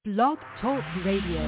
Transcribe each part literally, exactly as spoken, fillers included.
Blog Talk Radio.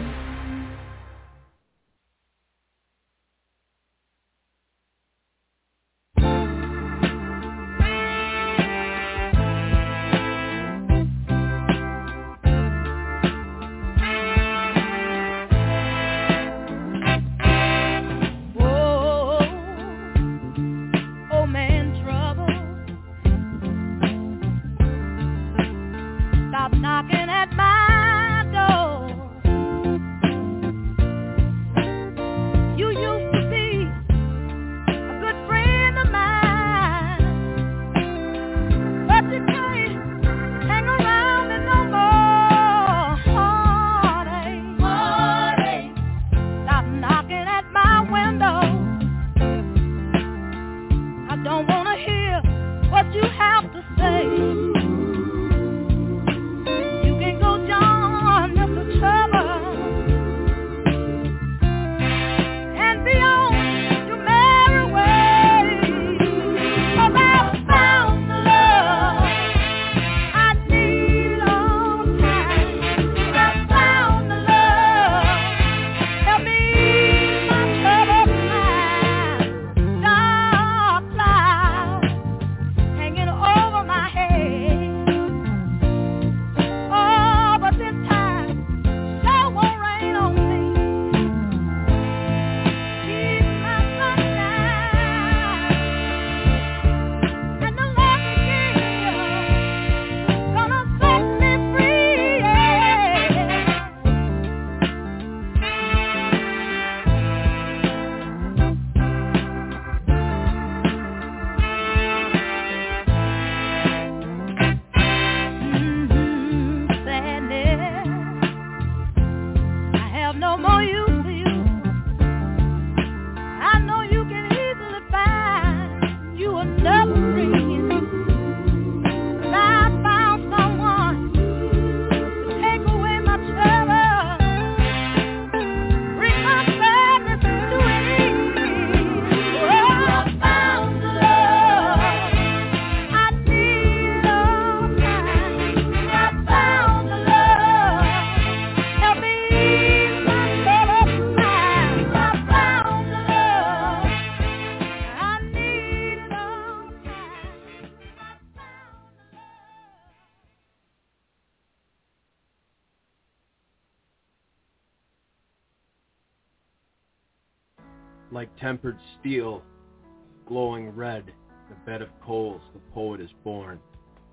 Like tempered steel, glowing red, in a bed of coals, the poet is born.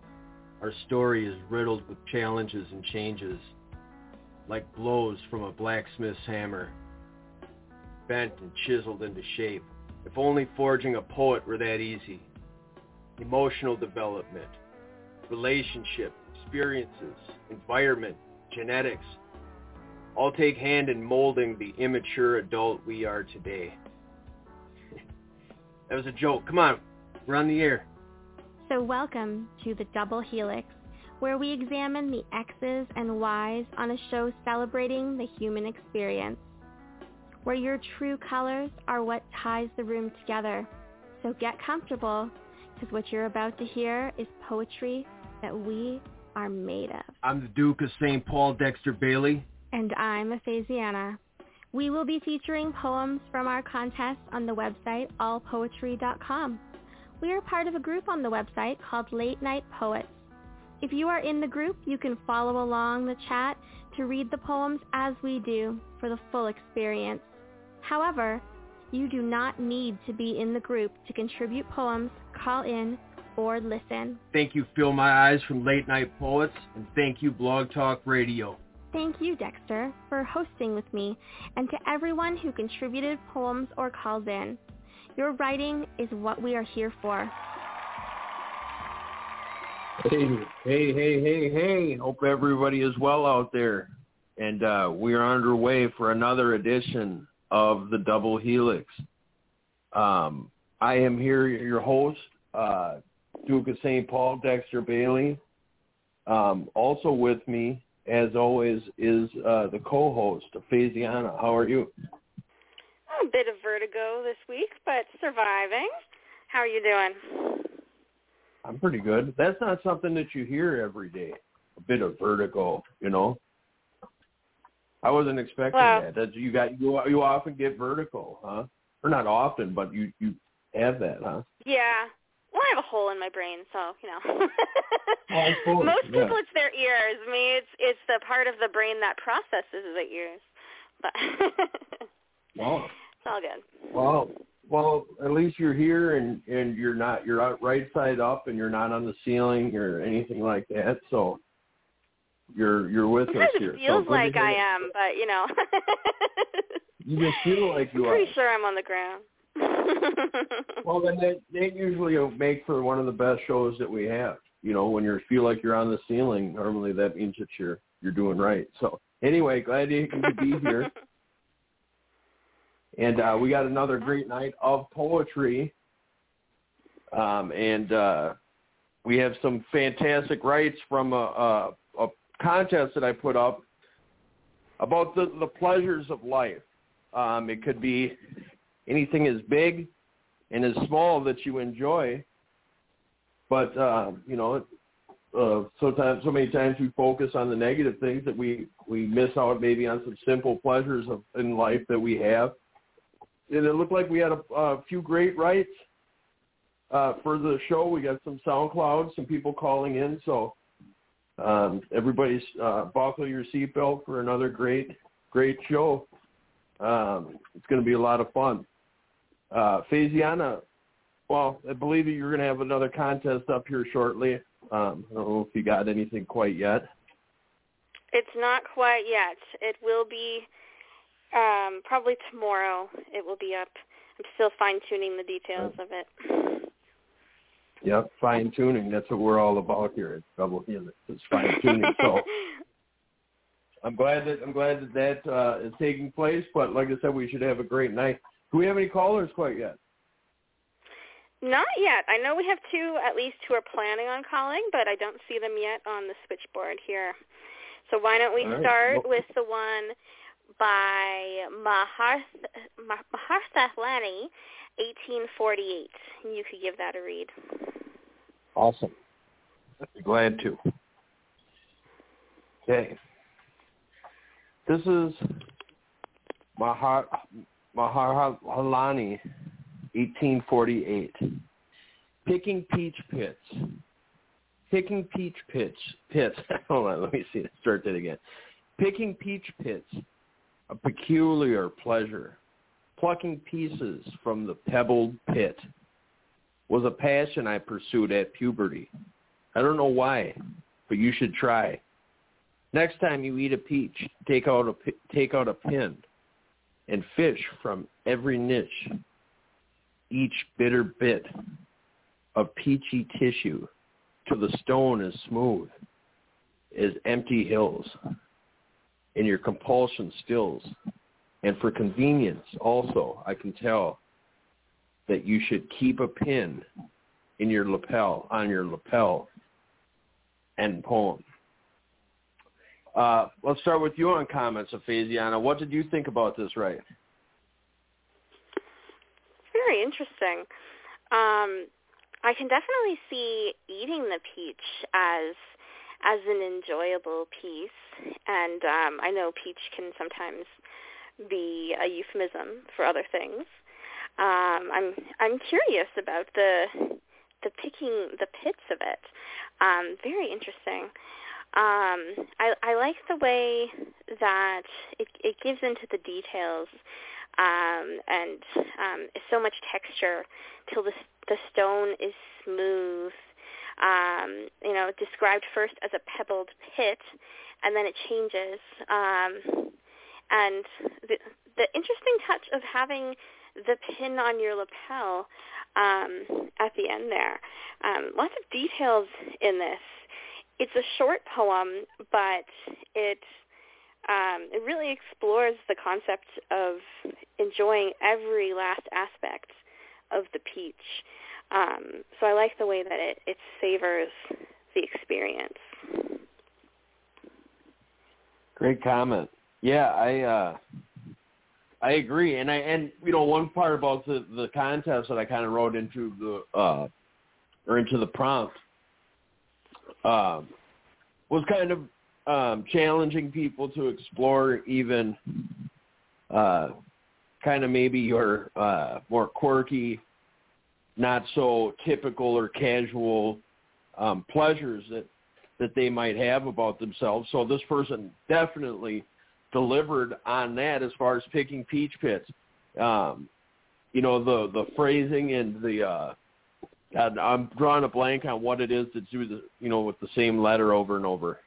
Our story is riddled with challenges and changes, like blows from a blacksmith's hammer, bent and chiseled into shape. If only forging a poet were that easy. Emotional development, relationship, experiences, environment, genetics, all take hand in molding the immature adult we are today. That was a joke. Come on, we're on the air. So welcome to the Double Helix, where we examine the X's and Y's on a show celebrating the human experience, where your true colors are what ties the room together. So get comfortable, because what you're about to hear is poetry that we are made of. I'm the Duke of Saint Paul, Dexter Bailey. And I'm Aphasiana. We will be featuring poems from our contest on the website all poetry dot com. We are part of a group on the website called Late Night Poets. If you are in the group, you can follow along the chat to read the poems as we do for the full experience. However, you do not need to be in the group to contribute poems, call in, or listen. Thank you, Fill My Eyes from Late Night Poets, and thank you, Blog Talk Radio. Thank you, Dexter, for hosting with me, and to everyone who contributed poems or calls in. Your writing is what we are here for. Hey, hey, hey, hey, hey. Hope everybody is well out there. And uh, we are underway for another edition of the Double Helix. Um, I am here, your host, uh, Duke of Saint Paul, Dexter Bailey. Um, also with me, as always, is uh, the co-host, Aphasiana. How are you? A bit of vertigo this week, but surviving. How are you doing? I'm pretty good. That's not something that you hear every day, a bit of vertigo, you know. I wasn't expecting well, that. That you got you you often get vertigo, huh? Or not often, but you you have that, huh? Yeah. Well, I have a hole in my brain, so you know. Oh, cool. Most people, yeah. it's their ears. I mean, it's it's the part of the brain that processes the ears. But Wow. It's all good. Well, well, at least you're here, and and you're not you're out right side up, and you're not on the ceiling or anything like that. So you're you're with Sometimes us here. It feels so like I am, but you know. You just feel like you I'm are. pretty sure I'm on the ground. Well, then they, they usually make for one of the best shows that we have. You know, when you feel like you're on the ceiling, normally that means that you're you're doing right. So anyway, glad you could be here. And uh, we got another great night of poetry. Um, and uh, we have some fantastic writes from a, a, a contest that I put up about the, the pleasures of life. Um, it could be anything as big and as small that you enjoy. But, uh, you know, uh, sometimes, so many times we focus on the negative things that we, we miss out maybe on some simple pleasures of, in life that we have. And it looked like we had a, a few great writes uh, for the show. We got some SoundCloud, some people calling in. So um, everybody's uh, buckle your seatbelt for another great, great show. Um, it's going to be a lot of fun. Uh, Faziana, well, I believe that you're going to have another contest up here shortly. Um, I don't know if you got anything quite yet. It's not quite yet. It will be um, probably tomorrow. It will be up. I'm still fine-tuning the details of it. Yep, fine-tuning. That's what we're all about here at Double Helix. It's fine-tuning. So I'm glad that I'm glad that that uh, is taking place. But like I said, we should have a great night. Do we have any callers quite yet? Not yet. I know we have two, at least, who are planning on calling, but I don't see them yet on the switchboard here. So why don't we right. start well, with the one by Maharth, Mahartha Lani, eighteen forty-eight. You could give that a read. Awesome. I'd be glad to. Okay. This is Mahar Maharhalani, eighteen forty-eight. Picking peach pits. Picking peach pits. Pits. Hold on, let me see. Start that again. Picking peach pits, a peculiar pleasure. Plucking pieces from the pebbled pit was a passion I pursued at puberty. I don't know why, but you should try. Next time you eat a peach, take out a take out a pin and fish from every niche. Each bitter bit of peachy tissue till the stone is smooth as empty hills, and your compulsion stills. And for convenience also, I can tell that you should keep a pin in your lapel, on your lapel. End poem. Uh, let's start with you on comments, Faziana. What did you think about this, right? Very interesting. Um, I can definitely see eating the peach as as an enjoyable piece, and um, I know peach can sometimes be a euphemism for other things. Um, I'm I'm curious about the the picking the pits of it. Um, very interesting. Um, I, I like the way that it, it gives into the details um, and um, so much texture till the the stone is smooth. Um, you know, described first as a pebbled pit, and then it changes. Um, and the the interesting touch of having the pin on your lapel um, at the end there. Um, lots of details in this. It's a short poem, but it um, it really explores the concept of enjoying every last aspect of the peach. Um, so I like the way that it, it savors the experience. Great comment. Yeah, I uh, I agree, and I and you know one part about the, the contest that I kind of wrote into the uh, or into the prompt um, was kind of um, challenging people to explore even uh, kind of maybe your uh, more quirky, not so typical or casual um, pleasures that, that they might have about themselves. So this person definitely delivered on that as far as picking peach pits. Um, you know, the, the phrasing and the, uh, I'm drawing a blank on what it is to do the, you know, with the same letter over and over.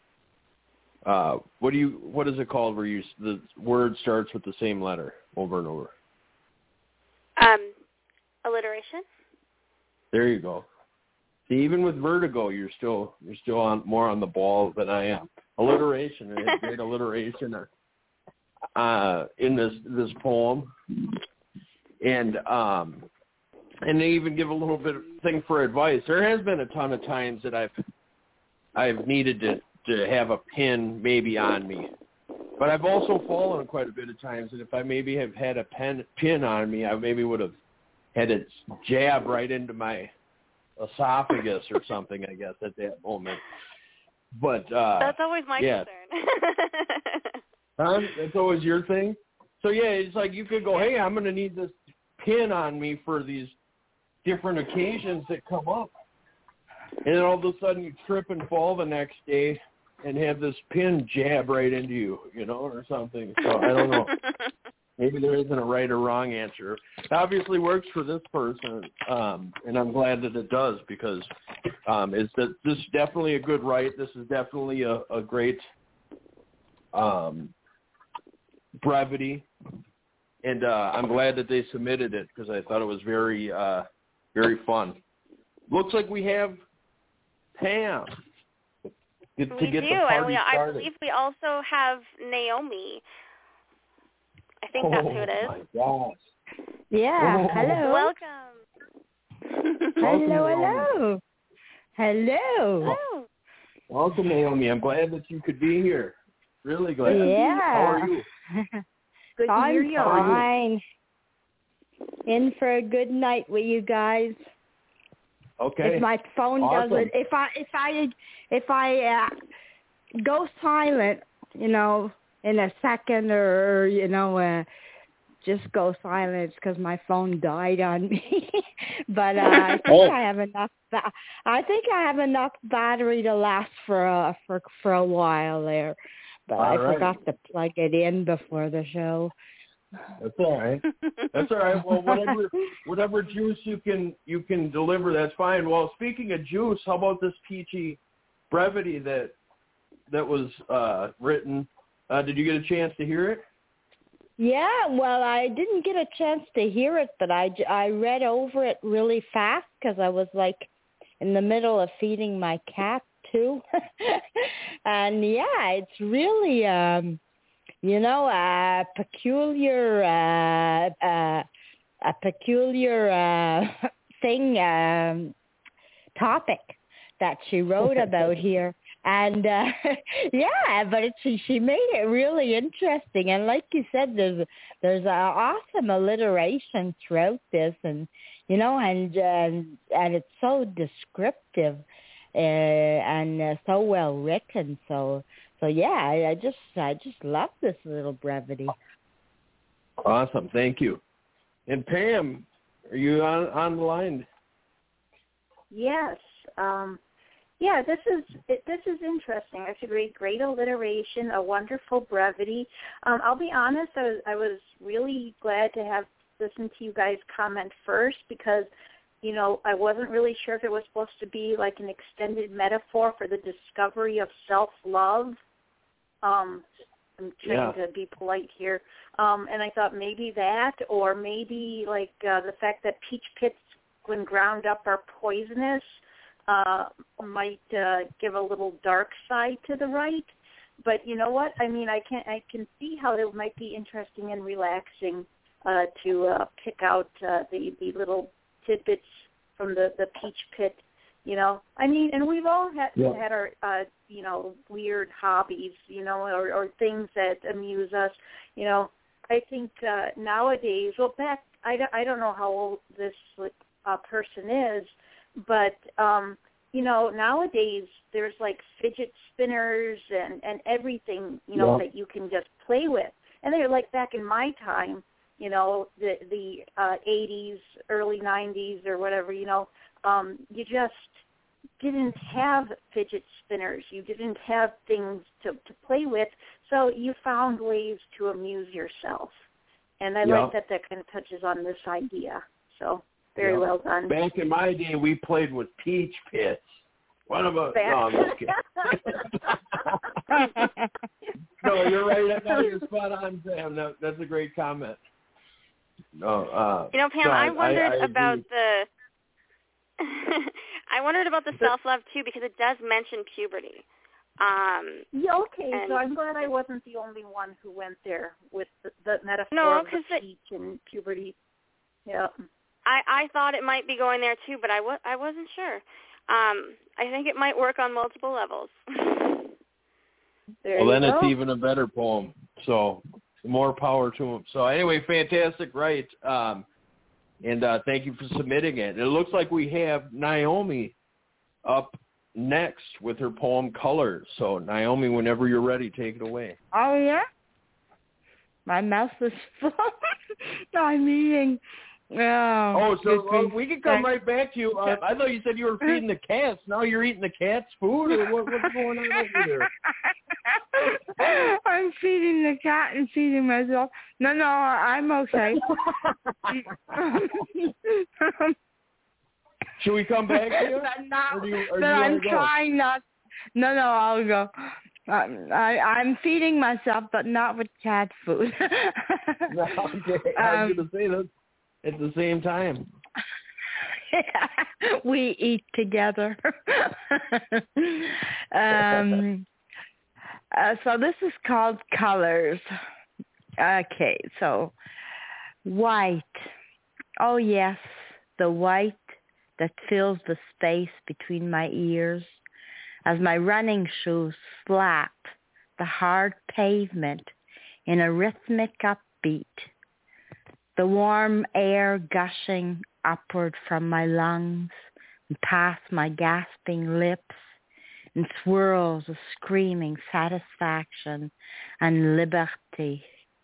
Uh, what do you, what is it called where you, the word starts with the same letter over and over? Um, alliteration. There you go. See, even with vertigo, you're still, you're still on more on the ball than I am. Alliteration, I had great alliteration uh, in this, this poem. And, um, and they even give a little bit of thing for advice. There has been a ton of times that I've, I've needed to, to have a pin maybe on me. But I've also fallen quite a bit of times, and if I maybe have had a pen, pin on me, I maybe would have had it jab right into my esophagus or something, I guess, at that moment. But uh, that's always my yeah. concern. Huh? That's always your thing? So, yeah, it's like you could go, hey, I'm going to need this pin on me for these different occasions that come up. And then all of a sudden you trip and fall the next day and have this pin jab right into you, you know, or something. So I don't know. Maybe there isn't a right or wrong answer. It obviously works for this person, um, and I'm glad that it does because um, it's that this is definitely a good write. This is definitely a, a great um, brevity, and uh, I'm glad that they submitted it because I thought it was very, uh, very fun. Looks like we have Pam. Get, we to get do, the party and we, I started. believe we also have Naomi. I think oh, that's who it is. My gosh. Yeah, Oh. hello. Welcome. hello, hello. Hello. Hello. Welcome, Naomi. I'm glad that you could be here. Really glad. Yeah. How are you? Good to I'm hear you. fine. In for a good night with you guys. Okay. If my phone Awesome. doesn't, if I if I if I uh, go silent, you know, in a second, or you know, uh, just go silent because my phone died on me. But uh, I think oh. I have enough. Ba- I think I have enough battery to last for uh, for for a while there. But all I right. forgot to plug it in before the show. That's all right. That's all right. Well, whatever whatever juice you can you can deliver, that's fine. Well, speaking of juice, how about this peachy brevity that that was uh, written? Uh, did you get a chance to hear it? Yeah, well, I didn't get a chance to hear it, but I, I read over it really fast because I was like in the middle of feeding my cat too. And yeah, it's really, um, you know, a peculiar, uh, uh, a peculiar uh, thing, um, topic that she wrote about here. And, uh, yeah, but it, she, she made it really interesting. And like you said, there's, there's an awesome alliteration throughout this. And, you know, and, and, and it's so descriptive uh, and uh, so well written. So, so yeah, I, I just, I just love this little brevity. Awesome. Thank you. And Pam, are you on, on the line? Yes. Um, yeah, this is it, this is interesting. It's a great, great alliteration, a wonderful brevity. Um, I'll be honest, I was, I was really glad to have listened to you guys comment first because, you know, I wasn't really sure if it was supposed to be like an extended metaphor for the discovery of self-love. Um, I'm trying yeah. to be polite here. Um, and I thought maybe that, or maybe like uh, the fact that peach pits, when ground up, are poisonous, uh, might uh, give a little dark side to the right. But you know what? I mean, I can I can see how it might be interesting and relaxing uh, to uh, pick out uh, the the little tidbits from the, the peach pit. You know, I mean, and we've all had yeah. had our uh, you know, weird hobbies, you know, or, or things that amuse us. You know, I think uh, nowadays, well, back I don't, I don't know how old this uh, person is, but um, you know, nowadays there's like fidget spinners and, and everything, you know, yeah. that you can just play with. And they're like back in my time, you know, the the uh, eighties, early nineties or whatever, you know, um, you just didn't have fidget spinners. You didn't have things to, to play with, so you found ways to amuse yourself. And I yep. like that that kind of touches on this idea. So very yep. well done. Back in my day, we played with peach pits. What about... Back. No, I'm just kidding. No, you're right. No, you're spot on, Sam. No, that's a great comment. No, uh, you know, Pam, no, I wondered I, I about the... I wondered about the self-love, too, because it does mention puberty. Um, yeah, okay, and, so I'm glad I wasn't the only one who went there with the, the metaphor no, of the peach and puberty. Yeah. I, I thought it might be going there, too, but I, w- I wasn't sure. Um, I think it might work on multiple levels. There well, then go. It's even a better poem, so more power to him. So anyway, fantastic, right? Um, and uh, thank you for submitting it. It looks like we have Naomi up next with her poem Colors. So Naomi, whenever you're ready, take it away. Oh, yeah? My mouth is full. I'm eating. Oh, oh so uh, we can come right back to you. Uh, I thought you said you were feeding the cats. Now you're eating the cats' food? Or what, what's going on over there? I'm feeding the cat and feeding myself. No, no, I'm okay. Should we come back to you? But, not, or do you, or but do you I'm go? trying not. No, no, I'll go. Um, I, I'm feeding myself, but not with cat food. No, okay. I was um, going to say that at the same time. Yeah, we eat together. um, uh, so this is called Colors. Okay, so white. Oh, yes, the white that fills the space between my ears as my running shoes slap the hard pavement in a rhythmic upbeat, the warm air gushing upward from my lungs and past my gasping lips in swirls of screaming satisfaction and liberty.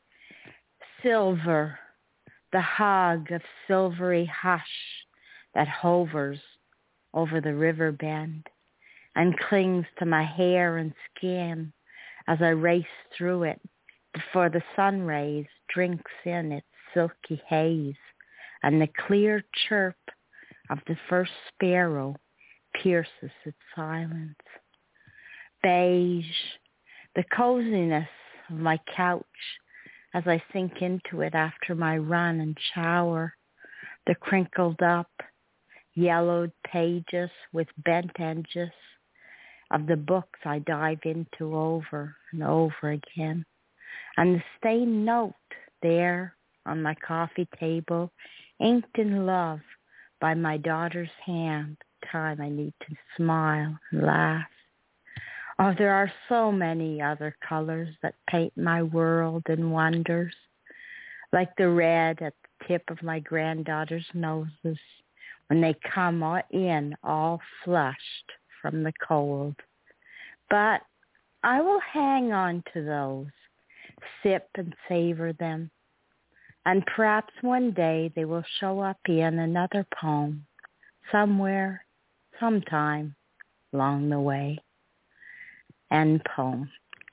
Silver, the hug of silvery hush that hovers over the river bend and clings to my hair and skin as I race through it before the sun rays drinks in its silky haze and the clear chirp of the first sparrow pierces its silence. Beige, the coziness of my couch as I sink into it after my run and shower, the crinkled up, yellowed pages with bent edges of the books I dive into over and over again, and the stained note there on my coffee table, inked in love by my daughter's hand, time I need to smile and laugh. Oh, there are so many other colors that paint my world in wonders, like the red at the tip of my granddaughter's noses when they come in all flushed from the cold. But I will hang on to those, sip and savor them, and perhaps one day they will show up in another poem, somewhere, sometime along the way. End poem.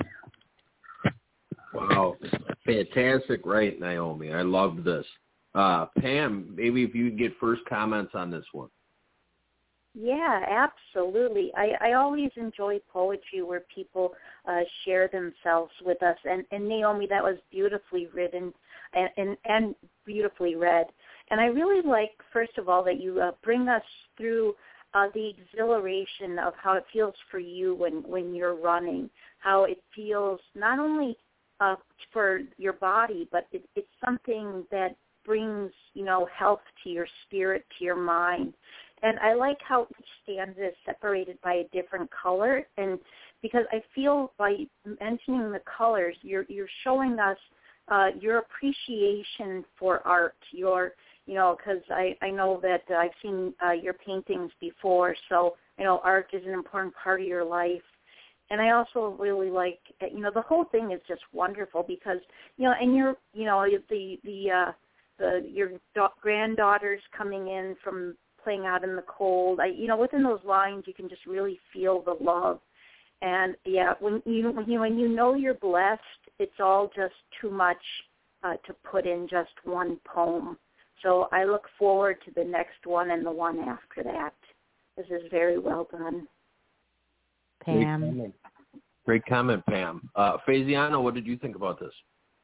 Wow. Fantastic, right, Naomi? I love this. Uh, Pam, maybe if you could get first comments on this one. Yeah, absolutely. I, I always enjoy poetry where people uh, share themselves with us. And, and Naomi, that was beautifully written and, and, and beautifully read. And I really like, first of all, that you uh, bring us through uh, the exhilaration of how it feels for you when, when you're running, how it feels not only uh, for your body, but it, it's something that brings, you know, health to your spirit, to your mind. And I like how each stanza is separated by a different color, and because I feel by mentioning the colors, you're you're showing us uh, your appreciation for art, your, you know, because I, I know that I've seen uh, your paintings before, so you know, art is an important part of your life. And I also really like, you know, the whole thing is just wonderful because, you know, and you're, you know, the, the, uh, the, your da- granddaughters coming in from playing out in the cold. I, you know, within those lines, you can just really feel the love. And yeah, when you, when you, when you know you're blessed, it's all just too much uh, to put in just one poem. So I look forward to the next one and the one after that. This is very well done. Pam. Great comment, Great comment Pam. Uh, Faisiana, what did you think about this?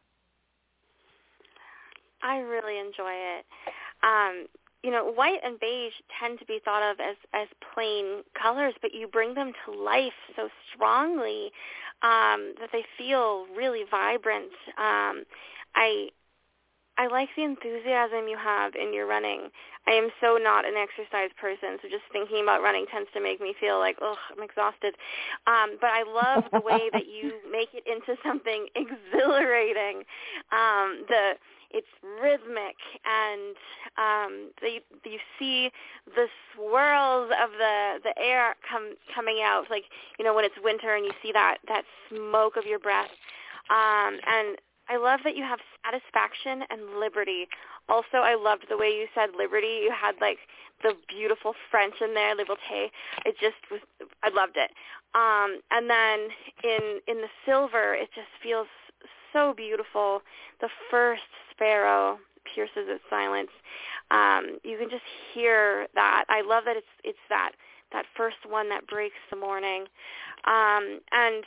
I really enjoy it. Um, you know, white and beige tend to be thought of as, as plain colors, but you bring them to life so strongly um, that they feel really vibrant. Um, I I like the enthusiasm you have in your running. I am so not an exercise person, so just thinking about running tends to make me feel like, oh, I'm exhausted. Um, but I love the way that you make it into something exhilarating. Um, the It's rhythmic, and um, the, you see the swirls of the, the air come, coming out, like, you know, when it's winter and you see that, that smoke of your breath. Um, and I love that you have satisfaction and liberty. Also, I loved the way you said liberty. You had, like, the beautiful French in there, liberté. It just was, I loved it. Um, and then in in the silver, it just feels so beautiful. The first sparrow pierces its silence. Um, you can just hear that. I love that it's it's that, that first one that breaks the morning. Um, and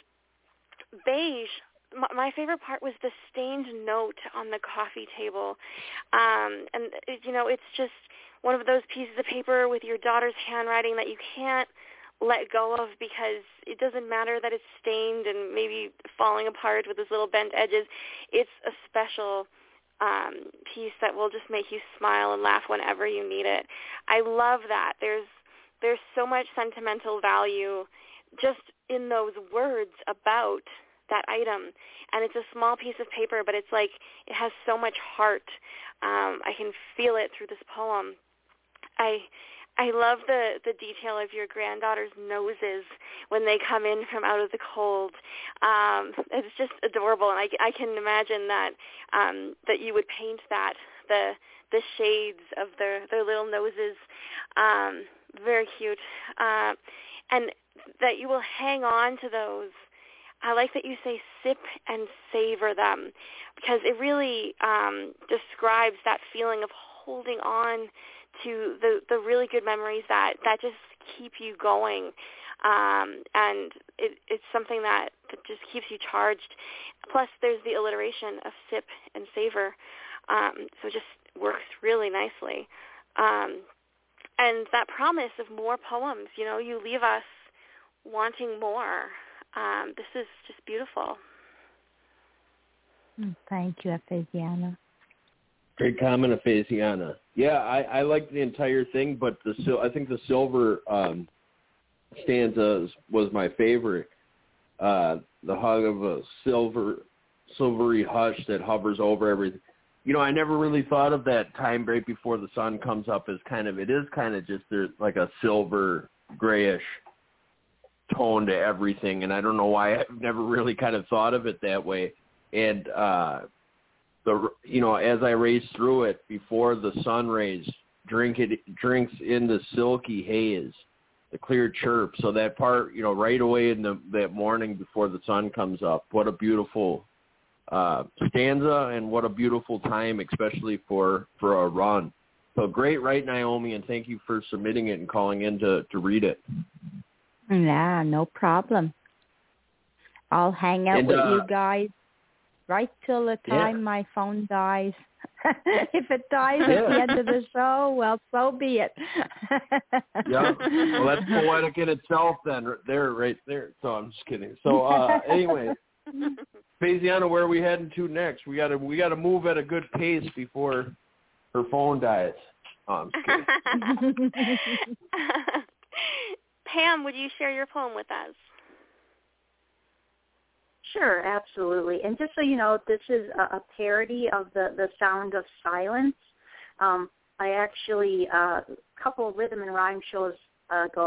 beige, my favorite part was the stained note on the coffee table. Um, and, you know, it's just one of those pieces of paper with your daughter's handwriting that you can't let go of because it doesn't matter that it's stained and maybe falling apart with those little bent edges. It's a special um, piece that will just make you smile and laugh whenever you need it. I love that. There's there's so much sentimental value just in those words about that item, and it's a small piece of paper, but it's like it has so much heart. Um, I can feel it through this poem. I I love the, the detail of your granddaughter's noses when they come in from out of the cold. Um, it's just adorable, and I, I can imagine that um, that you would paint that, the the shades of their, their little noses. Um, very cute. Uh, and that you will hang on to those. I like that you say sip and savor them because it really um, describes that feeling of holding on to the, the really good memories that, that just keep you going. Um, and it, it's something that, that just keeps you charged. Plus, there's the alliteration of sip and savor. Um, so it just works really nicely. Um, and that promise of more poems, you know, you leave us wanting more. Um, this is just beautiful. Thank you, Faisiana. Great comment, Faisiana. Yeah, I, I liked the entire thing, but the sil- I think the silver um, stanza was my favorite. Uh, the hug of a silver, silvery hush that hovers over everything. You know, I never really thought of that time right before the sun comes up as kind of, it is kind of just there's like a silver grayish tone to everything, and I don't know why I've never really kind of thought of it that way. And uh, the you know, as I race through it before the sun rays drink it drinks in the silky haze, the clear chirp. So that part, you know, right away in the that morning before the sun comes up. What a beautiful uh, stanza, and what a beautiful time, especially for for a run. So great, right, Naomi, and thank you for submitting it and calling in to to read it. Yeah, no problem. I'll hang out and, with uh, you guys right till the time yeah. my phone dies. If it dies Yeah. at the end of the show, well, so be it. Yeah, well, that's poetic in itself then, there, right there. So I'm just kidding. So uh, anyway, Faisiana, where are we heading to next? We got to we got to move at a good pace before her phone dies. Oh, I'm just kidding. Pam, would you share your poem with us? Sure, absolutely. And just so you know, this is a, a parody of the, the Sound of Silence. Um, I actually, uh, a couple of rhythm and rhyme shows ago,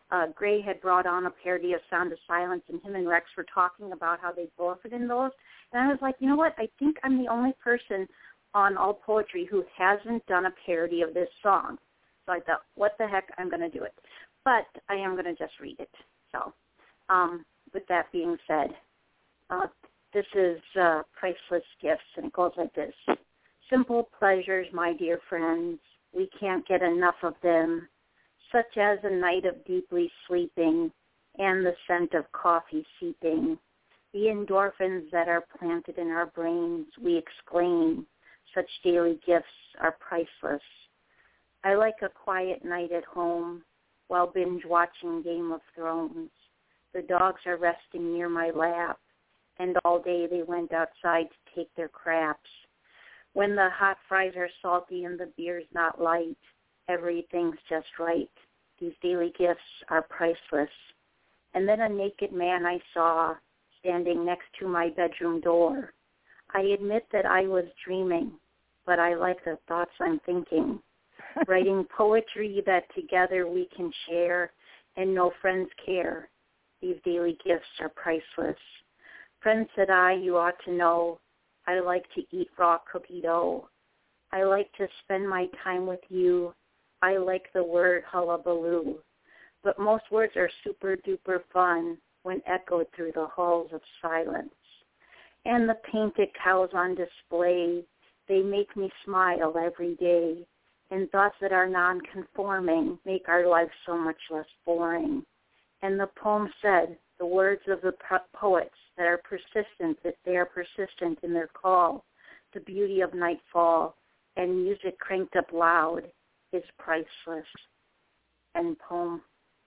uh, Gray had brought on a parody of Sound of Silence, and him and Rex were talking about how they both it in those. And I was like, you know what? I think I'm the only person on All Poetry who hasn't done a parody of this song. So I thought, what the heck, I'm going to do it. But I am going to just read it. So um, with that being said, uh, this is uh, Priceless Gifts, and it goes like this. Simple pleasures, my dear friends, we can't get enough of them, such as a night of deeply sleeping and the scent of coffee seeping. The endorphins that are planted in our brains, we exclaim, such daily gifts are priceless. I like a quiet night at home while binge-watching Game of Thrones. The dogs are resting near my lap, and all day they went outside to take their craps. When the hot fries are salty and the beer's not light, everything's just right. These daily gifts are priceless. And then a naked man I saw standing next to my bedroom door. I admit that I was dreaming, but I like the thoughts I'm thinking. Writing poetry that together we can share and no friends care. These daily gifts are priceless. Friend said I, you ought to know, I like to eat raw cookie dough. I like to spend my time with you. I like the word hullabaloo. But most words are super duper fun when echoed through the halls of silence. And the painted cows on display, they make me smile every day. And thoughts that are non-conforming make our life so much less boring. And the poem said, the words of the poets that are persistent, that they are persistent in their call, the beauty of nightfall, and music cranked up loud is priceless. End poem.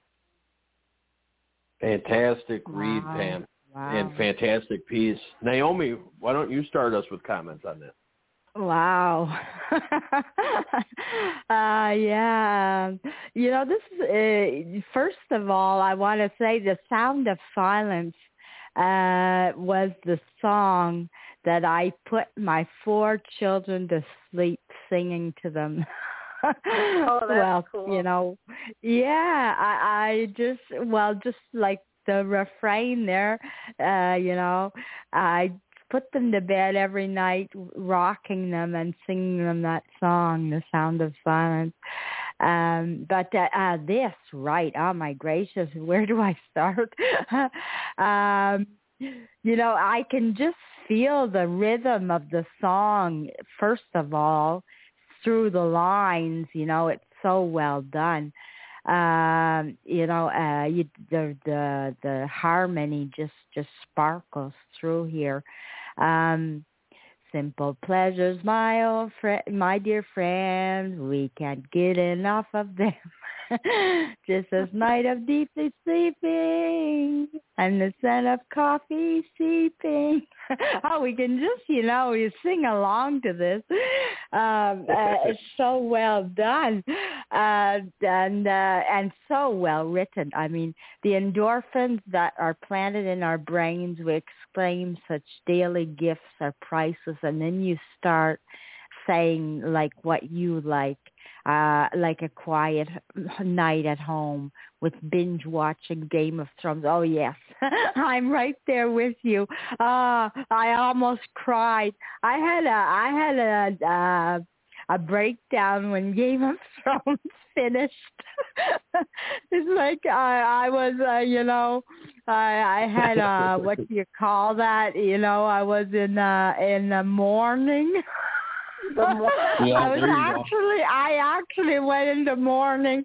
Fantastic Wow. read, Pam, Wow. and fantastic piece. Naomi, why don't you start us with comments on that? Wow. uh, yeah. You know, this is, uh, first of all, I want to say The Sound of Silence uh, was the song that I put my four children to sleep singing to them. Oh, that's well, cool. you know, yeah, I, I just, well, just like the refrain there, uh, you know, I put them to bed every night, rocking them and singing them that song, The Sound of Silence. Um, but uh, uh, this, right, oh my gracious, where do I start? um, you know, I can just feel the rhythm of the song, first of all, through the lines. You know, it's so well done. Um, you know, uh, you, the the the harmony just just sparkles through here. Um, simple pleasures, my old friend, my dear friend, we can't get enough of them. Just as night of deeply sleeping and the scent of coffee seeping. Oh, we can just, you know, you sing along to this. Um, uh, it's so well done, uh, and uh, and so well written. I mean, the endorphins that are planted in our brains, we exclaim, such daily gifts are priceless, and then you start saying like what you like. Uh, like a quiet night at home with binge watching Game of Thrones. Oh yes, I'm right there with you. Uh, I almost cried. I had a I had a uh, a breakdown when Game of Thrones finished. It's like I I was uh, you know I I had uh what do you call that? You know, I was in uh in the mourning. Yeah, I was there you actually, go. I actually went into mourning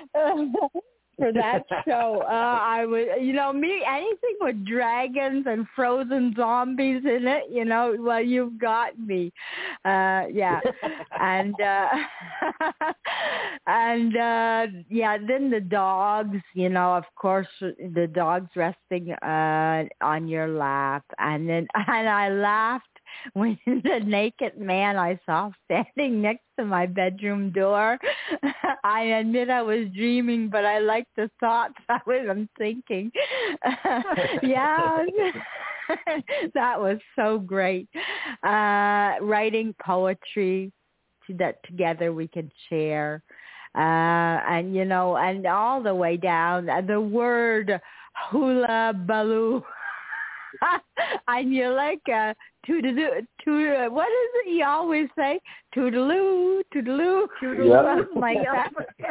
for that show. Uh, I was, you know, me, anything with dragons and frozen zombies in it, you know, well, you've got me. Uh, yeah. And, uh, and, uh, yeah, then the dogs, you know, of course, the dogs resting, uh, on your lap. And then, and I laughed when the naked man I saw standing next to my bedroom door. I admit I was dreaming, but I liked the thoughts I was thinking. Yeah, that was so great. Uh, writing poetry that together we could share. Uh, and, you know, and all the way down, uh, the word hula baloo. And you're like, uh, toodaloo, toodaloo, what is it you always say? Toodaloo, toodaloo, toodaloo, Yep. like that.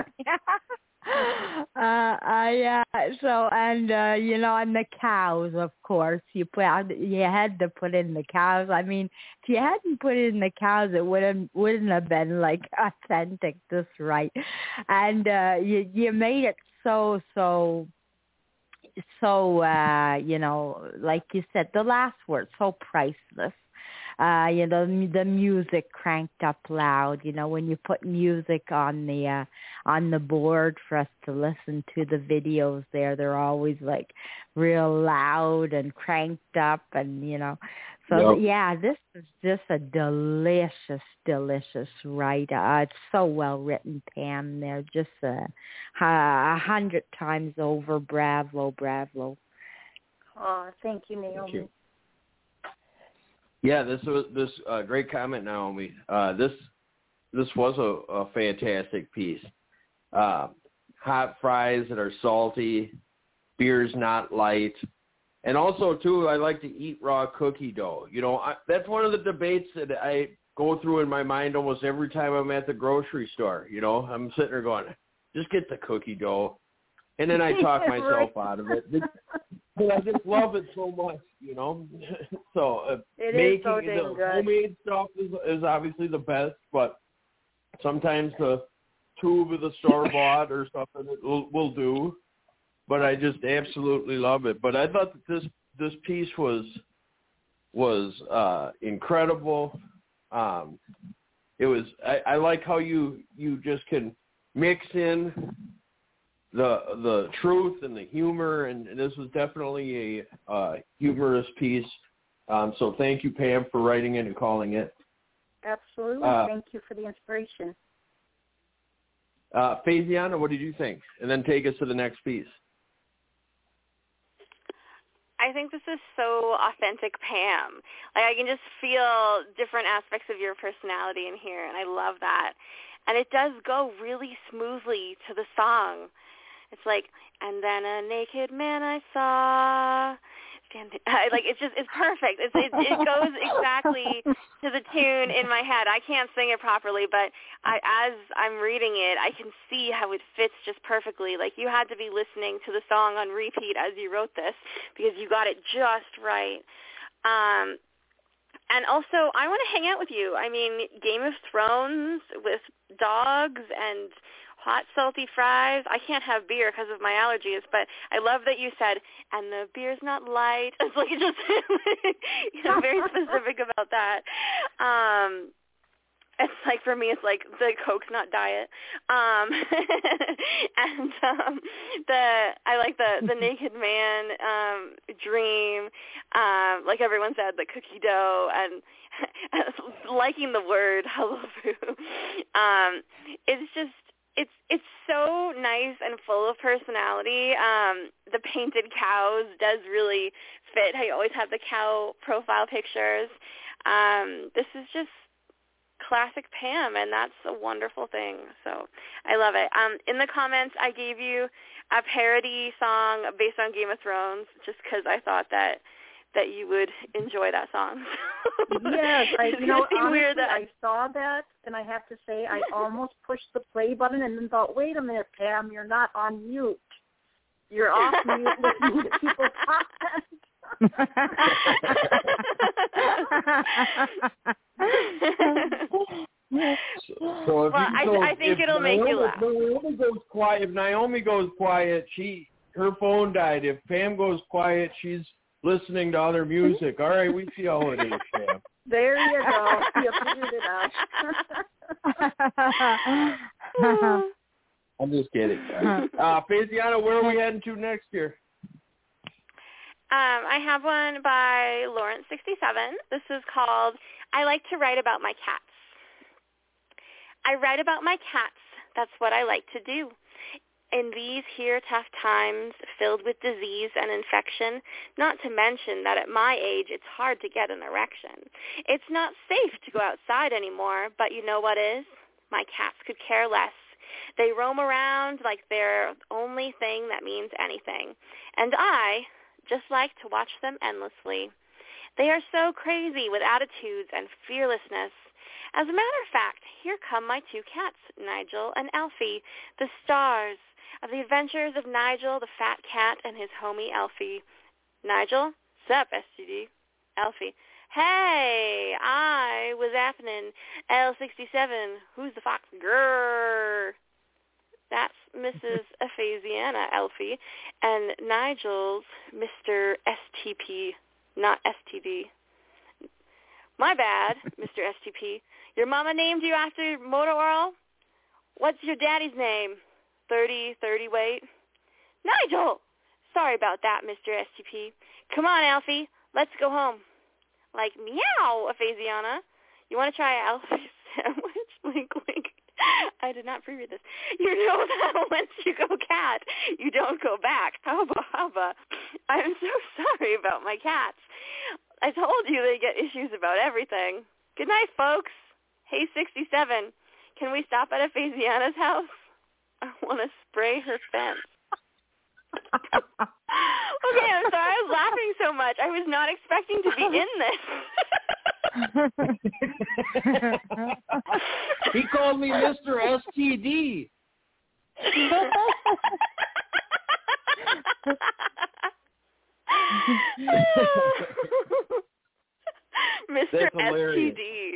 uh, I, uh, so, and, uh, you know, and the cows, of course, you put out, you had to put in the cows. I mean, if you hadn't put in the cows, it wouldn't, wouldn't have been like authentic, just right. And, uh, you, you made it so, so, so, uh, you know, like you said, the last word, so priceless. Uh, you know, the music cranked up loud. You know, when you put music on the uh, on the board for us to listen to, the videos there, they're always like real loud and cranked up, and you know, so Yep. yeah, this is just a delicious, delicious write. Uh, it's so well written, Pam. They're just a, a hundred times over. Bravo, bravo. Oh, thank you, Naomi. Thank you. Yeah, this was this uh, great comment, Naomi. Uh, this this was a, a fantastic piece. Uh, hot fries that are salty, beer's not light, and also too, I like to eat raw cookie dough. You know, I, that's one of the debates that I go through in my mind almost every time I'm at the grocery store. You know, I'm sitting there going, just get the cookie dough, and then I talk myself Right. out of it. But I just love it so much, you know. So uh, It is making so the dang good. homemade stuff is, is obviously the best, but sometimes the tube of the store bought or something will, will do. But I just absolutely love it. But I thought that this this piece was was uh, incredible. Um, it was. I, I like how you you just can mix in the the truth and the humor, and this was definitely a uh, humorous piece. Um, so thank you, Pam, for writing it and calling it. Absolutely. Uh, Thank you for the inspiration. Uh, Faisiana, what did you think? And then take us to the next piece. I think this is so authentic, Pam. Like, I can just feel different aspects of your personality in here, and I love that. And it does go really smoothly to the song. It's like, and then a naked man I saw. Standing, I, like, it's just, it's perfect. It's, it, it goes exactly to the tune in my head. I can't sing it properly, but I, as I'm reading it, I can see how it fits just perfectly. Like, you had to be listening to the song on repeat as you wrote this because you got it just right. Um, and also, I want to hang out with you. I mean, Game of Thrones with dogs and hot, salty fries. I can't have beer because of my allergies, but I love that you said, and the beer's not light. It's like just you know, very specific about that. Um, it's like, for me, it's like the Coke's not diet. Um, and um, the I like the, the naked man um, dream. Um, like everyone said, the cookie dough, and liking the word halafu. Um, it's just, It's it's so nice and full of personality. Um, the painted cows does really fit how you always have the cow profile pictures. Um, this is just classic Pam, and that's a wonderful thing. So I love it. Um, in the comments, I gave you a parody song based on Game of Thrones just because I thought that that you would enjoy that song. Yes, I, you know, honestly, weird that I saw that, and I have to say, I almost pushed the play button and then thought, wait a minute, Pam, you're not on mute. You're off mute listening to people's comments. So, so if Well, you, I- so I think if it'll make Naomi, you laugh. If Naomi goes quiet, if Naomi goes quiet, she her phone died. If Pam goes quiet, she's listening to other music. All right, we see how it is, Pam. There you go. You figured it out. I'm just kidding. Uh, Faisiana, where are we heading to next year? Um, I have one by Lawrence sixty-seven. This is called I Like to Write About My Cats. I write about my cats. That's what I like to do. In these here tough times filled with disease and infection, not to mention that at my age it's hard to get an erection. It's not safe to go outside anymore, but you know what is? My cats could care less. They roam around like they're the only thing that means anything. And I just like to watch them endlessly. They are so crazy with attitudes and fearlessness. As a matter of fact, here come my two cats, Nigel and Alfie, the stars of the adventures of Nigel, the fat cat, and his homie, Alfie. Nigel, sup, S T D? Alfie, hey, I was happening, L sixty-seven, who's the fox? Grrr. That's Missus Ephesiana, Alfie, and Nigel's Mister S T P, not S T D. My bad, Mister S T P. Your mama named you after motor oil? What's your daddy's name? thirty, thirty weight? Nigel! Sorry about that, Mister S T P. Come on, Alfie. Let's go home. Like, meow, Ephesiana. You want to try Alfie's sandwich? Link, link. I did not pre-read this. You know that once you go cat, you don't go back. Hubba, hubba. I'm so sorry about my cats. I told you they get issues about everything. Good night, folks. Hey, sixty-seven, can we stop at Ephesiana's house? I want to spray her fence. Okay, I'm sorry. I was laughing so much. I was not expecting to be in this. He called me Mister S T D. Mister S T D.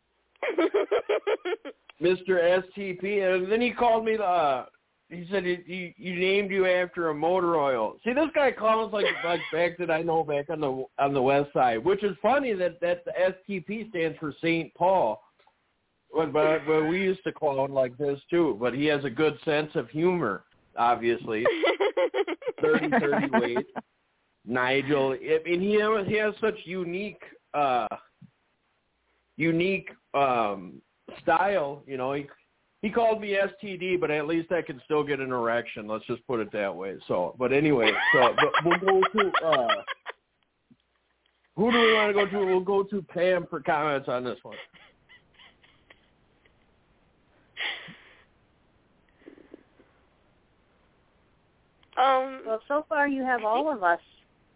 Mister S T P, and then he called me. Uh, he said he, he, you named you after a motor oil. See, this guy calls like like back that I know back on the on the west side, which is funny that that the S T P stands for Saint Paul. But, but but we used to call him like this too. But he has a good sense of humor, obviously. thirty, thirty weight. Nigel, I mean, he has, he has such unique, uh, unique um, style. You know, he he called me S T D, but at least I can still get an erection. Let's just put it that way. So, but anyway, so but we'll go to uh, who do we want to go to? We'll go to Pam for comments on this one. Um. Well, so far you have all of us.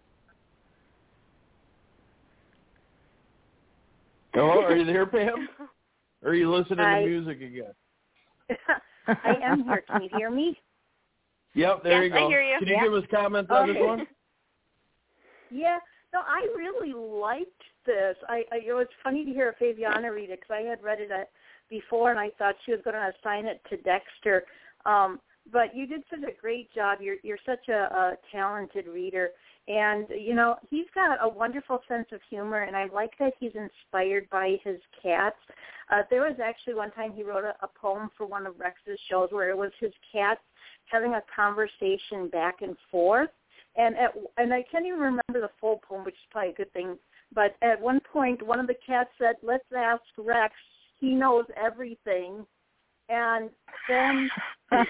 Oh, are you there, Pam? Or are you listening I, to music again? I am here. Can you hear me? Yep, there yes, you go. I hear you. Can you yeah. give us comments on okay. this one? Yeah, no, I really liked this. I, I it was funny to hear Fabiana read it because I had read it uh, before and I thought she was going to assign it to Dexter. Um, but you did such a great job. You're you're such a, a talented reader. And, you know, he's got a wonderful sense of humor, and I like that he's inspired by his cats. Uh, there was actually one time he wrote a, a poem for one of Rex's shows where it was his cats having a conversation back and forth. And at, and I can't even remember the full poem, which is probably a good thing. But at one point, one of the cats said, "Let's ask Rex. He knows everything." And then... and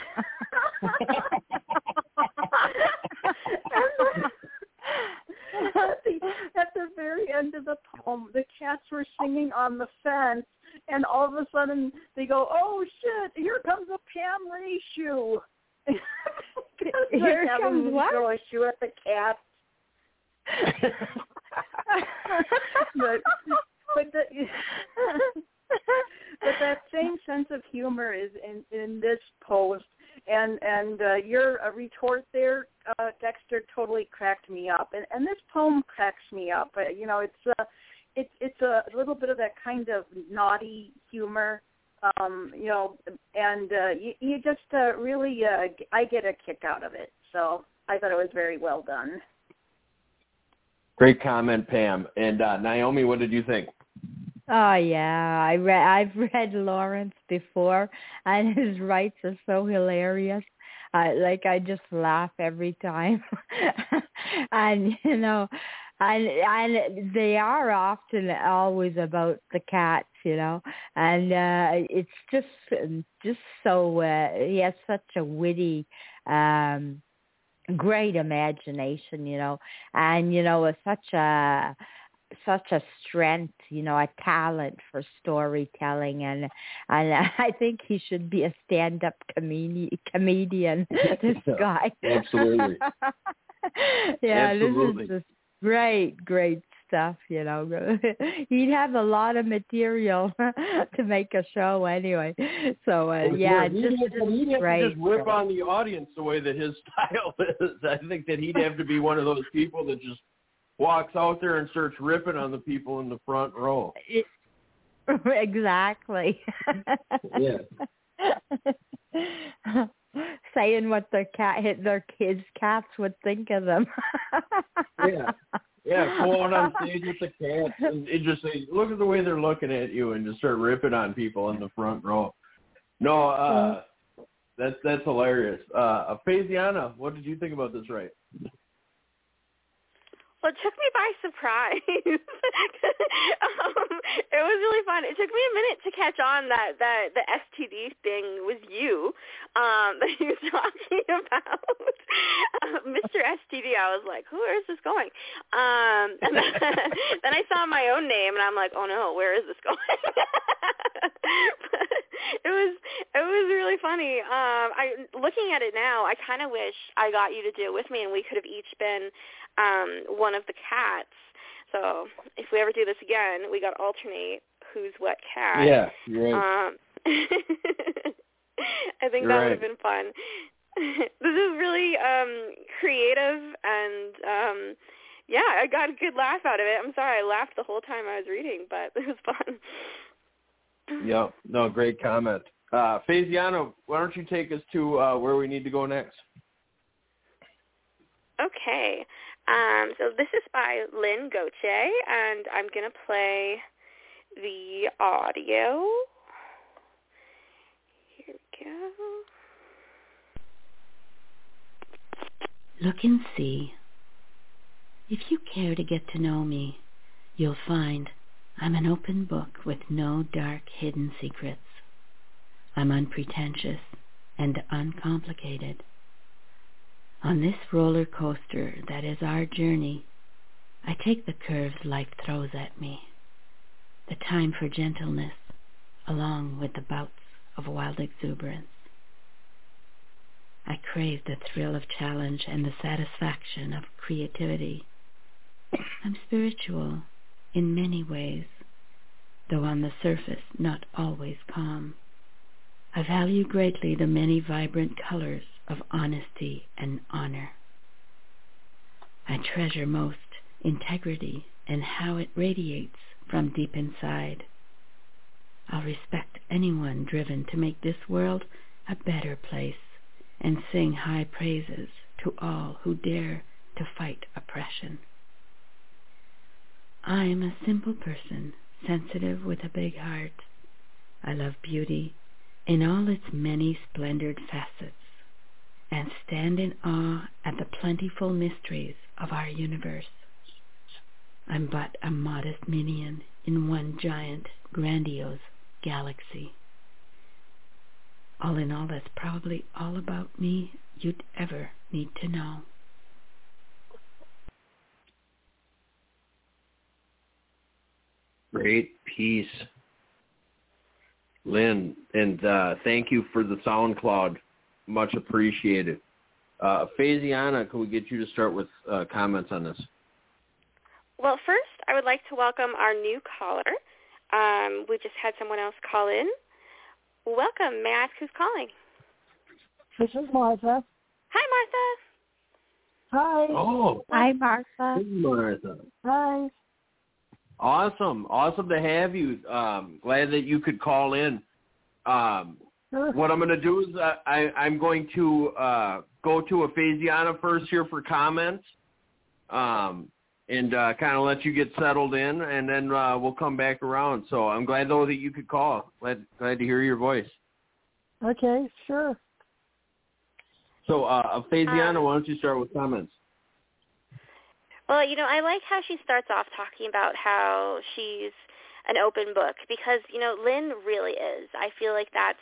then At the, at the very end of the poem, the cats were singing on the fence, and all of a sudden they go, "Oh shit! Here comes a Pam Ray shoe." Here comes what? Throw a shoe at the cat. but but, the, but that same sense of humor is in, in this post. And and uh, your uh, retort there, uh, Dexter, totally cracked me up. And, and this poem cracks me up. Uh, you know, it's uh, it's it's a little bit of that kind of naughty humor. Um, you know, and uh, you, you just uh, really, uh, I get a kick out of it. So I thought it was very well done. Great comment, Pam. And uh, Naomi, what did you think? Oh yeah, I read. I've read Lawrence before, and his writes are so hilarious. I like I just laugh every time, and you know, and and they are often always about the cats, you know, and uh, it's just just so uh, he has such a witty. Um, great imagination, you know, and you know, it's such a such a strength, you know, a talent for storytelling, and and I think he should be a stand-up comedi- comedian. This guy, absolutely. yeah, absolutely. This is just great, great stuff. You know, he'd have a lot of material to make a show anyway. So uh, well, yeah, he'd just, have, just he'd have great. to just rip on the audience the way that his style is. I think that he'd have to be one of those people that just walks out there and starts ripping on the people in the front row. It, exactly. Yeah. Saying what their cat hit their kids' cats would think of them. yeah. Yeah, go out on stage with the cats and, and just say, look at the way they're looking at you, and just start ripping on people in the front row. No, uh, that's that's hilarious. Uh, Faisiana, what did you think about this right? Well, it took me by surprise. um, it was really fun. It took me a minute to catch on that, that the S T D thing was you um, that you were talking about. uh, Mister S T D, I was like, where is this going? Um, and then, then I saw my own name, and I'm like, oh, no, where is this going? But it was it was really funny. Um, I looking at it now, I kind of wish I got you to do it with me, and we could have each been um, one of the cats. So if we ever do this again, we got to alternate who's what cat. Yeah, you're right. Um, I think you're that right. would have been fun. This is really um, creative, and um, yeah, I got a good laugh out of it. I'm sorry I laughed the whole time I was reading, but it was fun. Yeah, no, great comment. Uh, Faisiana, why don't you take us to uh, where we need to go next? Okay. Um, so this is by Lynn Goche, and I'm going to play the audio. Here we go. Look and see. If you care to get to know me, you'll find I'm an open book with no dark hidden secrets. I'm unpretentious and uncomplicated. On this roller coaster that is our journey, I take the curves life throws at me, the time for gentleness, along with the bouts of wild exuberance. I crave the thrill of challenge and the satisfaction of creativity. I'm spiritual in many ways, though on the surface not always calm. I value greatly the many vibrant colors of honesty and honor. I treasure most integrity and how it radiates from deep inside. I'll respect anyone driven to make this world a better place and sing high praises to all who dare to fight oppression. I'm a simple person, sensitive with a big heart. I love beauty in all its many splendored facets, and stand in awe at the plentiful mysteries of our universe. I'm but a modest minion in one giant, grandiose galaxy. All in all, that's probably all about me you'd ever need to know. Great piece, Lynn, and uh, thank you for the SoundCloud. Much appreciated. Uh, Faisiana, can we get you to start with uh, comments on this? Well, first, I would like to welcome our new caller. Um, we just had someone else call in. Welcome. May I ask who's calling? This is Martha. Hi, Martha. Hi. Oh, Hi, Martha. hey, Martha. Hi. Awesome. Awesome to have you. Um, glad that you could call in. Um, Sure. what I'm going to do is uh, I, I'm going to uh, go to a Faisiana first here for comments um, and uh, kind of let you get settled in, and then uh, we'll come back around. So I'm glad, though, that you could call. Glad, glad to hear your voice. Okay, sure. So, uh, Faisiana, Um, why don't you start with comments? Well, you know, I like how she starts off talking about how she's an open book because, you know, Lynn really is. I feel like that's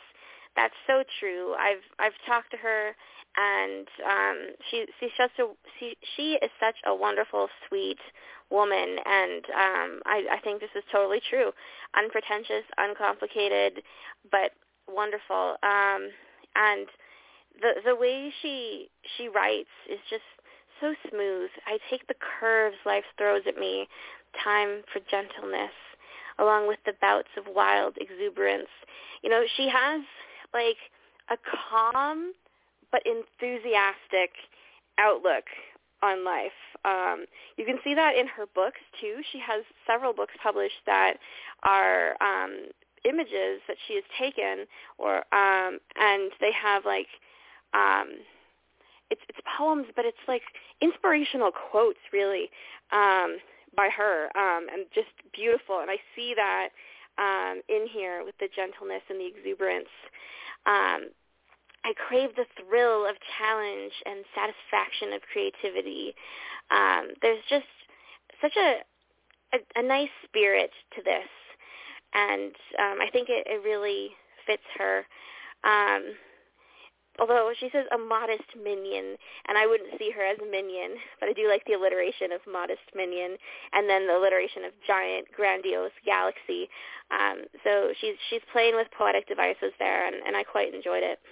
that's so true. I've I've talked to her, and um, she she's just a she she is such a wonderful, sweet woman, and um, I I think this is totally true. Unpretentious, uncomplicated, but wonderful. Um, and the the way she she writes is just so smooth. I take the curves life throws at me, time for gentleness, along with the bouts of wild exuberance. You know, she has like a calm but enthusiastic outlook on life. Um, you can see that in her books too. She has several books published that are um, images that she has taken, or um, and they have like um, it's it's poems, but it's like inspirational quotes, really, um, by her, um, and just beautiful. And I see that um, in here with the gentleness and the exuberance. Um, I crave the thrill of challenge and satisfaction of creativity. Um, there's just such a, a a nice spirit to this, and um, I think it, it really fits her. Um, although she says a modest minion, and I wouldn't see her as a minion, but I do like the alliteration of modest minion, and then the alliteration of giant, grandiose galaxy. Um, so she's she's playing with poetic devices there, and, and I quite enjoyed it.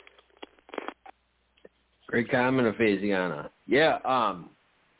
Great comment, Ephesiana. Yeah. Um,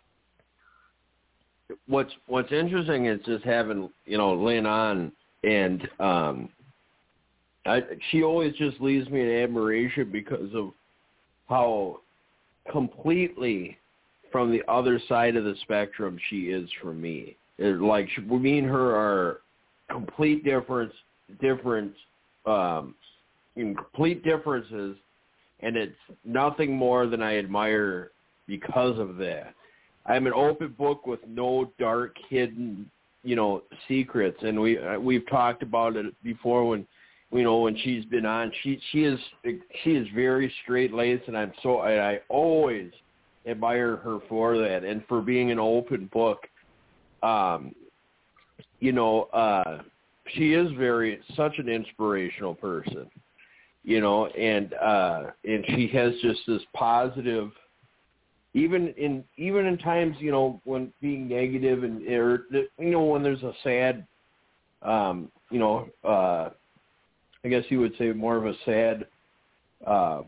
what's What's interesting is just having you know Lynn on, and um, I, she always just leaves me in admiration because of how completely from the other side of the spectrum she is from me. It, like she, me and her are complete difference, different, um, in complete differences. And it's nothing more than I admire because of that. I'm an open book with no dark, hidden, you know, secrets. And we we've talked about it before when, you know, when she's been on. She she is she is very straight laced, and I'm so I, I always admire her for that and for being an open book. Um, you know, uh, she is very such an inspirational person. You know, and uh, and she has just this positive, even in even in times, you know, when being negative and or you know when there's a sad, um, you know, uh, I guess you would say more of a sad uh,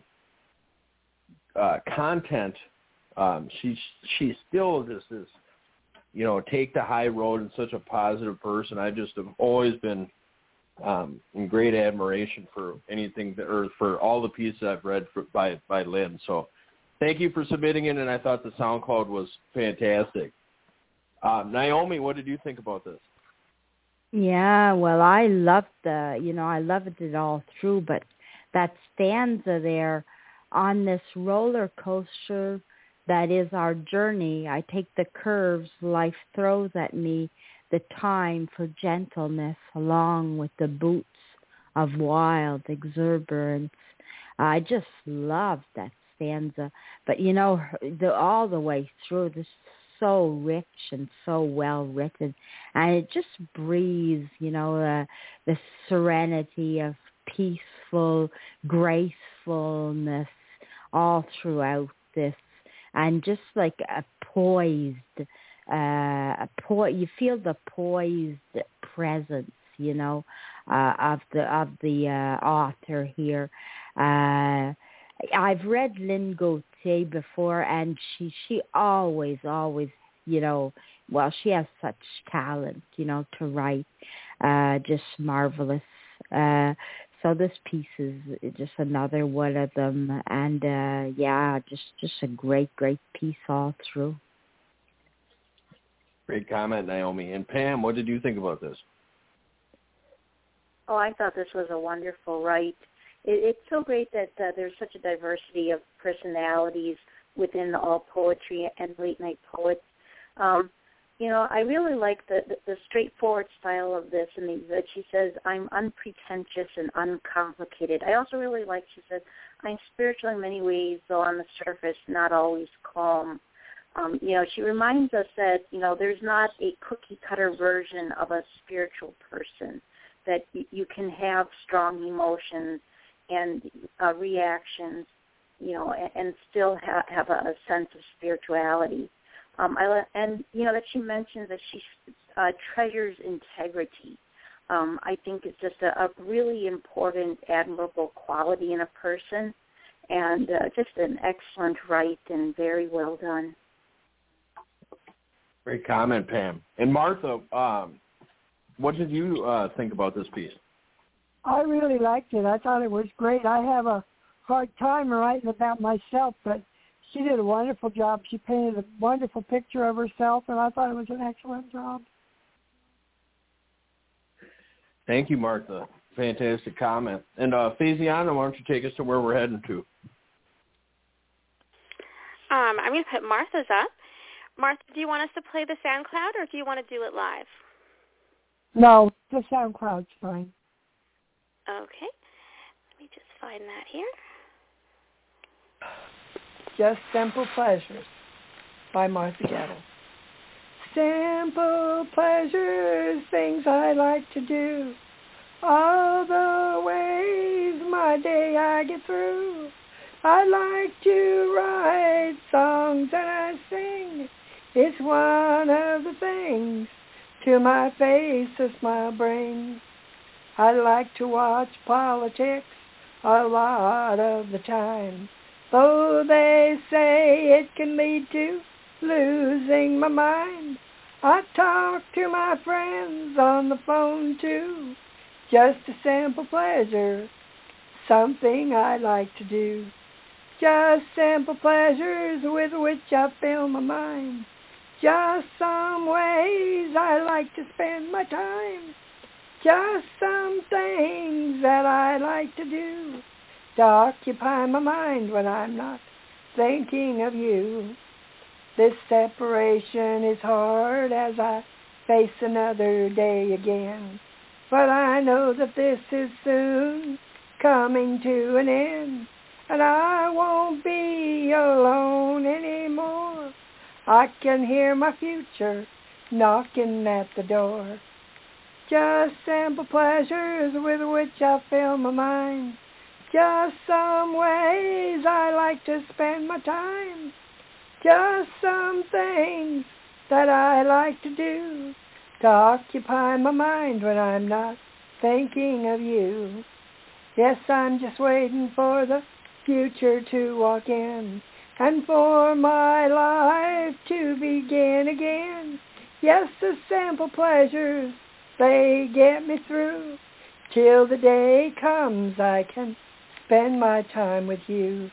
uh, content. Um, she's she's still just this, you know, take the high road and such a positive person. I just have always been. Um, in great admiration for anything that, or for all the pieces I've read for, by by Lynn. So, thank you for submitting it, and I thought the SoundCloud was fantastic. Uh, Naomi, what did you think about this? Yeah, well, I loved the, you know, I loved it all through, but that stanza there, on this roller coaster that is our journey, I take the curves life throws at me, the time for gentleness along with the boots of wild exuberance. I just love that stanza. But, you know, the, all the way through, this so rich and so well written. And it just breathes, you know, uh, the serenity of peaceful gracefulness all throughout this. And just like a poised Uh, a po- you feel the poised presence, you know, uh, of the of the uh, author here. Uh, I've read Lynn Gauthier before, and she she always always, you know, well, she has such talent, you know, to write, uh, just marvelous. Uh, so this piece is just another one of them, and uh, yeah, just just a great great piece all through. Great comment, Naomi. And Pam, what did you think about this? Oh, I thought this was a wonderful write. It, it's so great that uh, there's such a diversity of personalities within all poetry and late night poets. Um, you know, I really like the, the, the straightforward style of this, and the, that she says, I'm unpretentious and uncomplicated. I also really like, she says, I'm spiritual in many ways, though on the surface not always calm. Um, you know, she reminds us that, you know, there's not a cookie-cutter version of a spiritual person, that y- you can have strong emotions and uh, reactions, you know, and, and still ha- have a, a sense of spirituality. Um, I and you know that she mentions that she uh, treasures integrity. Um, I think it's just a, a really important, admirable quality in a person, and uh, just an excellent write and very well done. Great comment, Pam. And Martha, um, what did you uh, think about this piece? I really liked it. I thought it was great. I have a hard time writing about myself, but she did a wonderful job. She painted a wonderful picture of herself, and I thought it was an excellent job. Thank you, Martha. Fantastic comment. And uh, Faziana, why don't you take us to where we're heading to? Um, I'm going to put Martha's up. Martha, do you want us to play the SoundCloud, or do you want to do it live? No, the SoundCloud's fine. Okay. Let me just find that here. Just Simple Pleasures by Martha Gettle. Simple pleasures, things I like to do. All the ways my day I get through. I like to write songs and I sing. It's one of the things to my face a smile brings. I like to watch politics a lot of the time, though they say it can lead to losing my mind. I talk to my friends on the phone too, just a simple pleasure, something I like to do. Just simple pleasures with which I fill my mind, just some ways I like to spend my time, just some things that I like to do to occupy my mind when I'm not thinking of you. This separation is hard as I face another day again, but I know that this is soon coming to an end, and I won't be alone anymore. I can hear my future knocking at the door. Just simple pleasures with which I fill my mind, just some ways I like to spend my time, just some things that I like to do to occupy my mind when I'm not thinking of you. Yes, I'm just waiting for the future to walk in and for my life to begin again. Yes, the simple pleasures, they get me through till the day comes I can spend my time with you.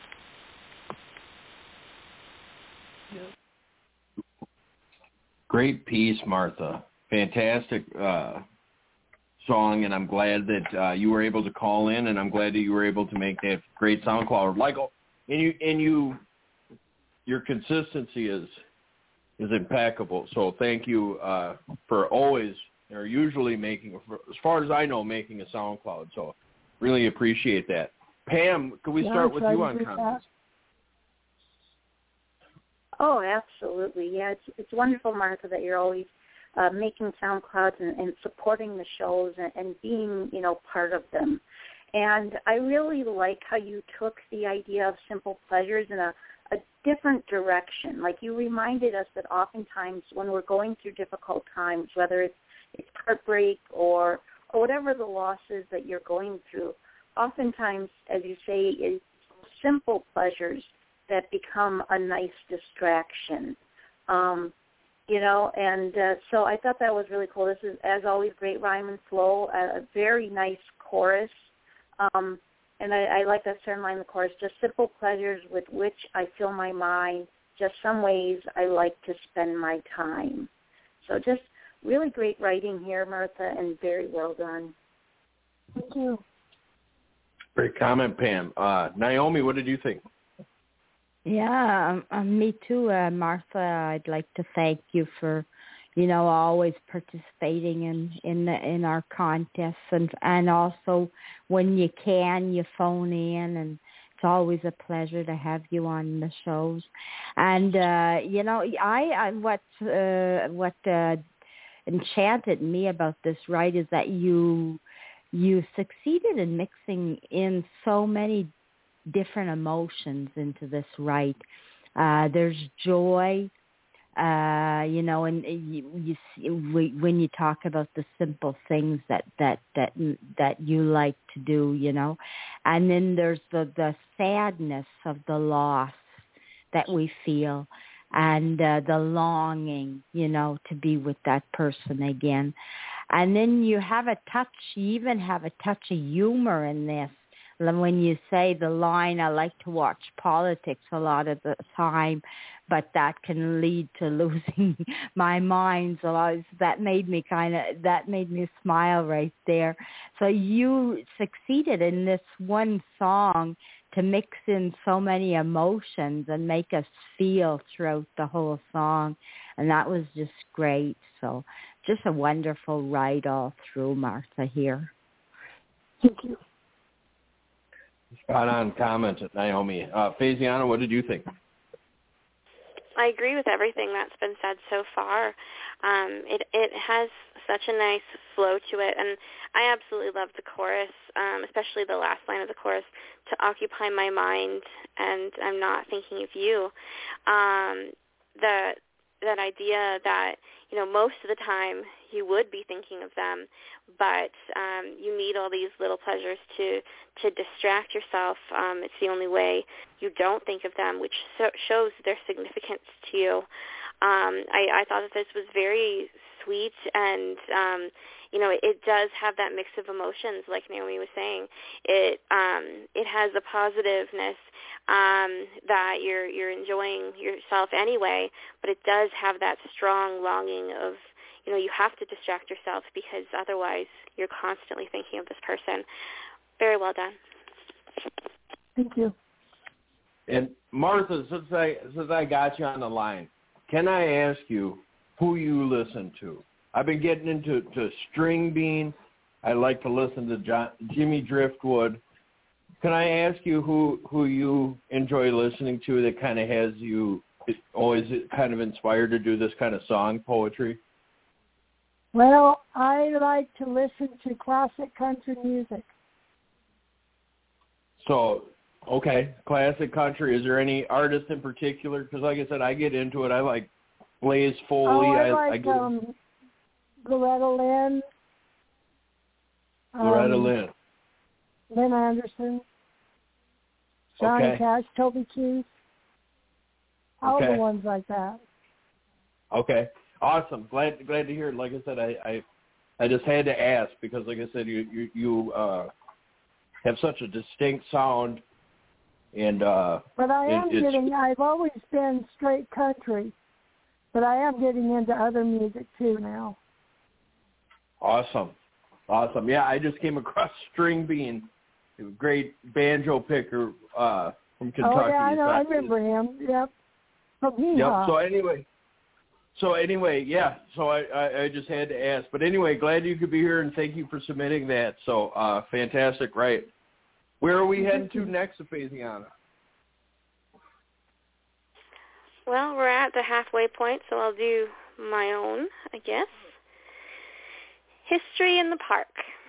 Great piece, Martha. Fantastic uh, song, and I'm glad that uh, you were able to call in, and I'm glad that you were able to make that great SoundCloud. Like, and you, and you, your consistency is is impeccable. So thank you uh, for always, or usually making, as far as I know, making a SoundCloud. So really appreciate that. Pam, can we yeah, start with you on comments? Oh, absolutely. Yeah, it's it's wonderful, Martha, that you're always uh, making SoundClouds and, and supporting the shows and, and being, you know, part of them. And I really like how you took the idea of simple pleasures in a, a different direction. Like you reminded us that oftentimes when we're going through difficult times, whether it's, it's heartbreak or, or whatever the loss is that you're going through, oftentimes, as you say, it's simple pleasures that become a nice distraction, um, you know, and uh, so I thought that was really cool. This is, as always, great rhyme and flow, a, a very nice chorus, um, and I, I like that certain line in the chorus, just simple pleasures with which I fill my mind, just some ways I like to spend my time. So just really great writing here, Martha, and very well done. Thank you. Great comment, Pam. Uh, Naomi, what did you think? Yeah, um, um, me too, uh, Martha. I'd like to thank you for, you know, always participating in in, the, in our contests, and and also when you can, you phone in, and it's always a pleasure to have you on the shows. And uh, you know, I, I what uh, what uh, enchanted me about this, right, is that you you succeeded in mixing in so many different emotions into this right. Uh, there's joy, uh, you know, and you, you see, when you talk about the simple things that, that, that, that you like to do, you know, and then there's the, the sadness of the loss that we feel, and uh, the longing, you know, to be with that person again. And then you have a touch, you even have a touch of humor in this. When you say the line, I like to watch politics a lot of the time, but that can lead to losing my mind. So I was, that made me kind of, that made me smile right there. So you succeeded in this one song to mix in so many emotions and make us feel throughout the whole song. And that was just great. So just a wonderful ride all through, Martha, here. Thank you. Spot on comment, Naomi. Uh, Faisiana, what did you think? I agree with everything that's been said so far. Um, it it has such a nice flow to it, and I absolutely love the chorus, um, especially the last line of the chorus, to occupy my mind, and I'm not thinking of you. Um, the that idea that, you know, most of the time you would be thinking of them, but um, you need all these little pleasures to, to distract yourself. Um, it's the only way you don't think of them, which so, shows their significance to you. Um, I, I thought that this was very sweet, and, um, you know, it, it does have that mix of emotions, like Naomi was saying. It um, it has a positiveness um, that you're you're enjoying yourself anyway, but it does have that strong longing of, you know, you have to distract yourself because otherwise you're constantly thinking of this person. Very well done. Thank you. And Martha, since I since I got you on the line, can I ask you who you listen to? I've been getting into to String Bean. I like to listen to John, Jimmy Driftwood. Can I ask you who, who you enjoy listening to that kind of has you always kind of inspired to do this kind of song poetry? Well, I like to listen to classic country music. So, okay, classic country. Is there any artist in particular? Because like I said, I get into it. I like Blaze Foley. Oh, I, I like I get um, Loretta Lynn. Loretta um, Lynn. Lynn Anderson. Johnny Okay. Cash, Toby Keith. All Okay. the ones like that. Okay. Awesome. Glad glad to hear it. Like I said, I, I I just had to ask because, like I said, you you, you uh, have such a distinct sound, and uh, But I am it, getting. I've always been straight country, but I am getting into other music too now. Awesome. Awesome. Yeah, I just came across String Bean, a great banjo picker uh, from Kentucky. Oh yeah, I know. I It's- remember him. Yep. From Hee Yep. Haw. So anyway, so anyway, yeah. So I, I, I just had to ask. But anyway, glad you could be here, and thank you for submitting that. So uh, fantastic, right? Where are we heading to next, Faisiana? Well, we're at the halfway point, so I'll do my own, I guess. History in the Park.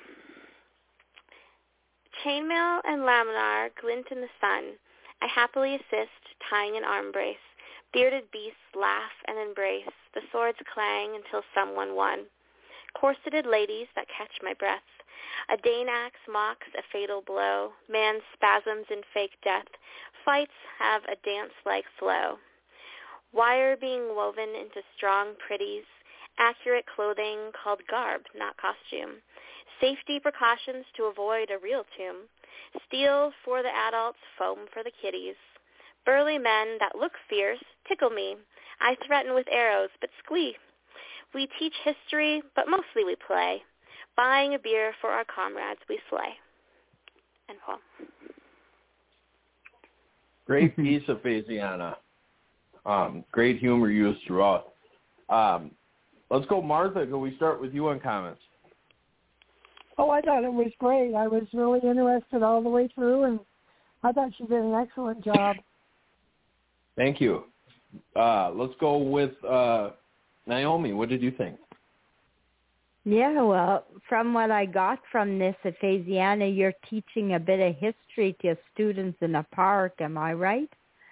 Chainmail and laminar glint in the sun. I happily assist, tying an arm brace. Bearded beasts laugh and embrace. The swords clang until someone won. Corseted ladies that catch my breath. A Dane axe mocks a fatal blow. Man spasms in fake death. Fights have a dance-like flow. Wire being woven into strong pretties. Accurate clothing called garb, not costume. Safety precautions to avoid a real tomb. Steel for the adults, foam for the kiddies. Burly men that look fierce tickle me. I threaten with arrows, but squee. We teach history, but mostly we play. Buying a beer for our comrades we slay. End poem. Great piece of Faisiana. Um, great humor used throughout. Um, let's go, Martha. Can we start with you on comments? Oh, I thought it was great. I was really interested all the way through, and I thought she did an excellent job. Thank you. Uh, let's go with uh, Naomi. What did you think? Yeah, well, from what I got from this, Ephesiana, you're teaching a bit of history to students in a park, am I right?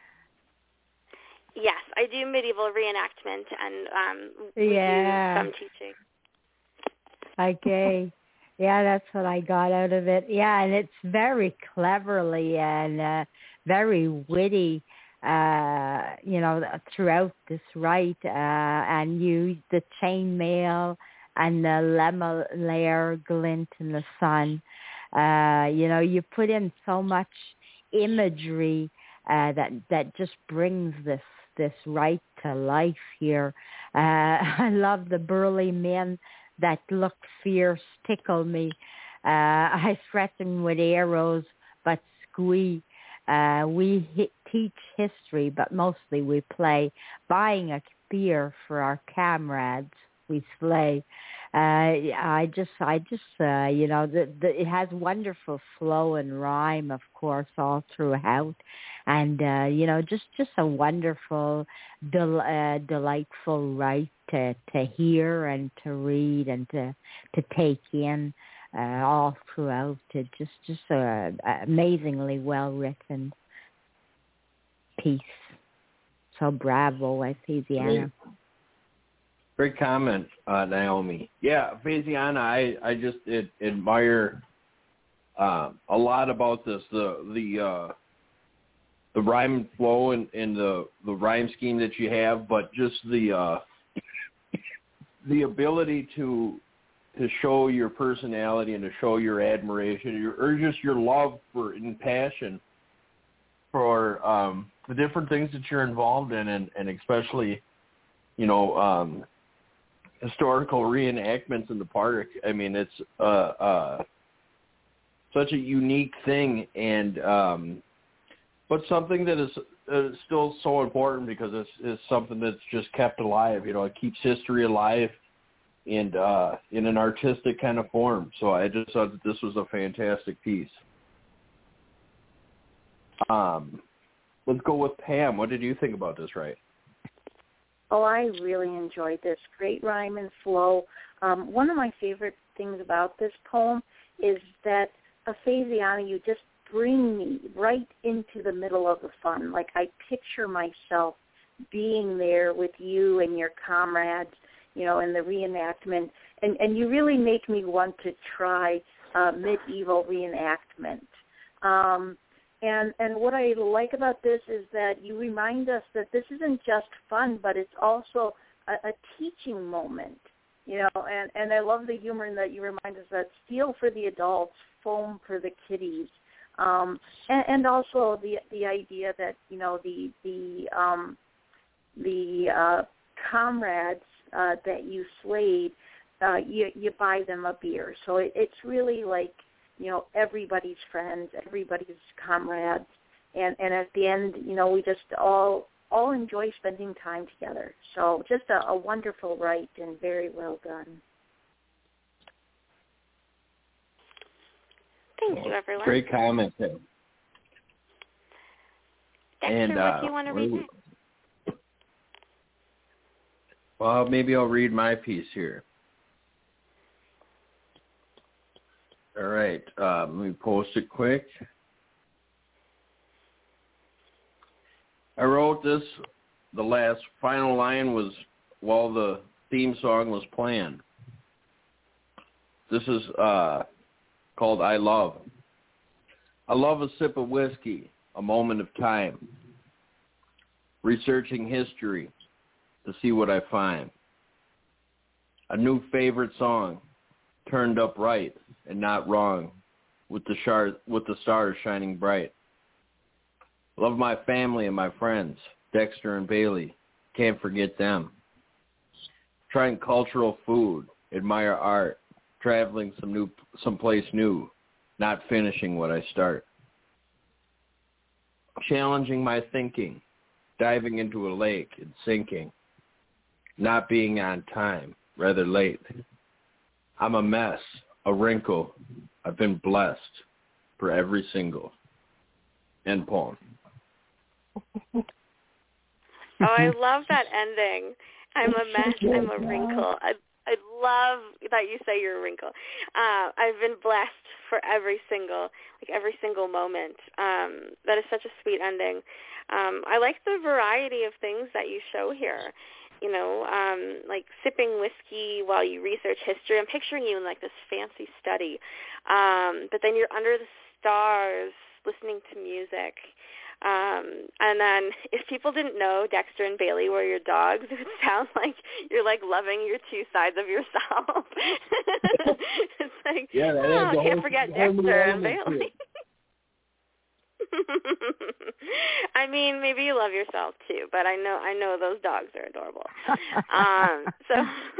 Yes, I do medieval reenactment, and um, we yeah. do some teaching. Okay. Yeah, that's what I got out of it. Yeah, and it's very cleverly and uh, very witty, uh, you know, throughout this rite, uh, and use the chainmail and the lemma glint in the sun. Uh, you know, you put in so much imagery uh, that that just brings this this rite to life here. Uh, I love the burly men that look fierce, tickle me. Uh, I threaten with arrows, but squee. Uh, we hit, teach history, but mostly we play. Buying a spear for our comrades, we slay. Uh, I just, I just, uh, you know, the, the, it has wonderful flow and rhyme, of course, all throughout, and uh, you know, just, just a wonderful, del- uh, delightful rite to to hear and to read and to to take in uh, all throughout. It just, just a, a amazingly well written piece. So bravo, Ephesiana. Great comment, uh, Naomi. Yeah, Ephesiana, I, I just it, admire uh, a lot about this. The the uh, the rhyme and flow and, and the, the rhyme scheme that you have, but just the uh, the ability to to show your personality and to show your admiration your, or just your love for and passion for um, the different things that you're involved in, and, and especially, you know, um, historical reenactments in the park. I mean, it's uh, uh, such a unique thing, and um, but something that is uh, still so important because it's, it's something that's just kept alive. You know, it keeps history alive and uh, in an artistic kind of form. So I just thought that this was a fantastic piece. Um, let's go with Pam. What did you think about this, right? Oh, I really enjoyed this. Great rhyme and flow. Um, one of my favorite things about this poem is that, Ephesiana, you just bring me right into the middle of the fun. Like, I picture myself being there with you and your comrades, you know, in the reenactment. And, and you really make me want to try uh, medieval reenactment. Um, And and what I like about this is that you remind us that this isn't just fun, but it's also a, a teaching moment, you know. And, and I love the humor in that you remind us that steel for the adults, foam for the kiddies, um, and, and also the the idea that, you know, the the um, the uh, comrades uh, that you slayed, uh, you you buy them a beer. So it, it's really like, you know, everybody's friends, everybody's comrades, and, and at the end, you know, we just all all enjoy spending time together. So just a, a wonderful rite and very well done. Thank you, everyone. Great comment, Tim. Dexter, and, what uh, do you want to read next? Well, maybe I'll read my piece here. All right, uh, let me post it quick. I wrote this, the last final line was while the theme song was playing. This is uh, called I Love. I love a sip of whiskey, a moment of time, researching history to see what I find. A new favorite song, turned up right and not wrong, with the shar- with the stars shining bright. Love my family and my friends, Dexter and Bailey, can't forget them. Trying cultural food, admire art, traveling some new someplace new, not finishing what I start. Challenging my thinking, diving into a lake and sinking, not being on time, rather late. I'm a mess, a wrinkle. I've been blessed for every single. End poem. Oh, I love that ending. I'm a mess. I'm a wrinkle. I, I love that you say you're a wrinkle. Uh, I've been blessed for every single, like every single moment. Um, that is such a sweet ending. Um, I like the variety of things that you show here. You know, um, like sipping whiskey while you research history. I'm picturing you in like this fancy study. Um, but then you're under the stars listening to music. Um, and then if people didn't know Dexter and Bailey were your dogs, it would sound like you're like loving your two sides of yourself. It's like, yeah, that oh, whole, can't forget Dexter and Bailey. I mean, maybe you love yourself too, but I know I know those dogs are adorable. Um, so,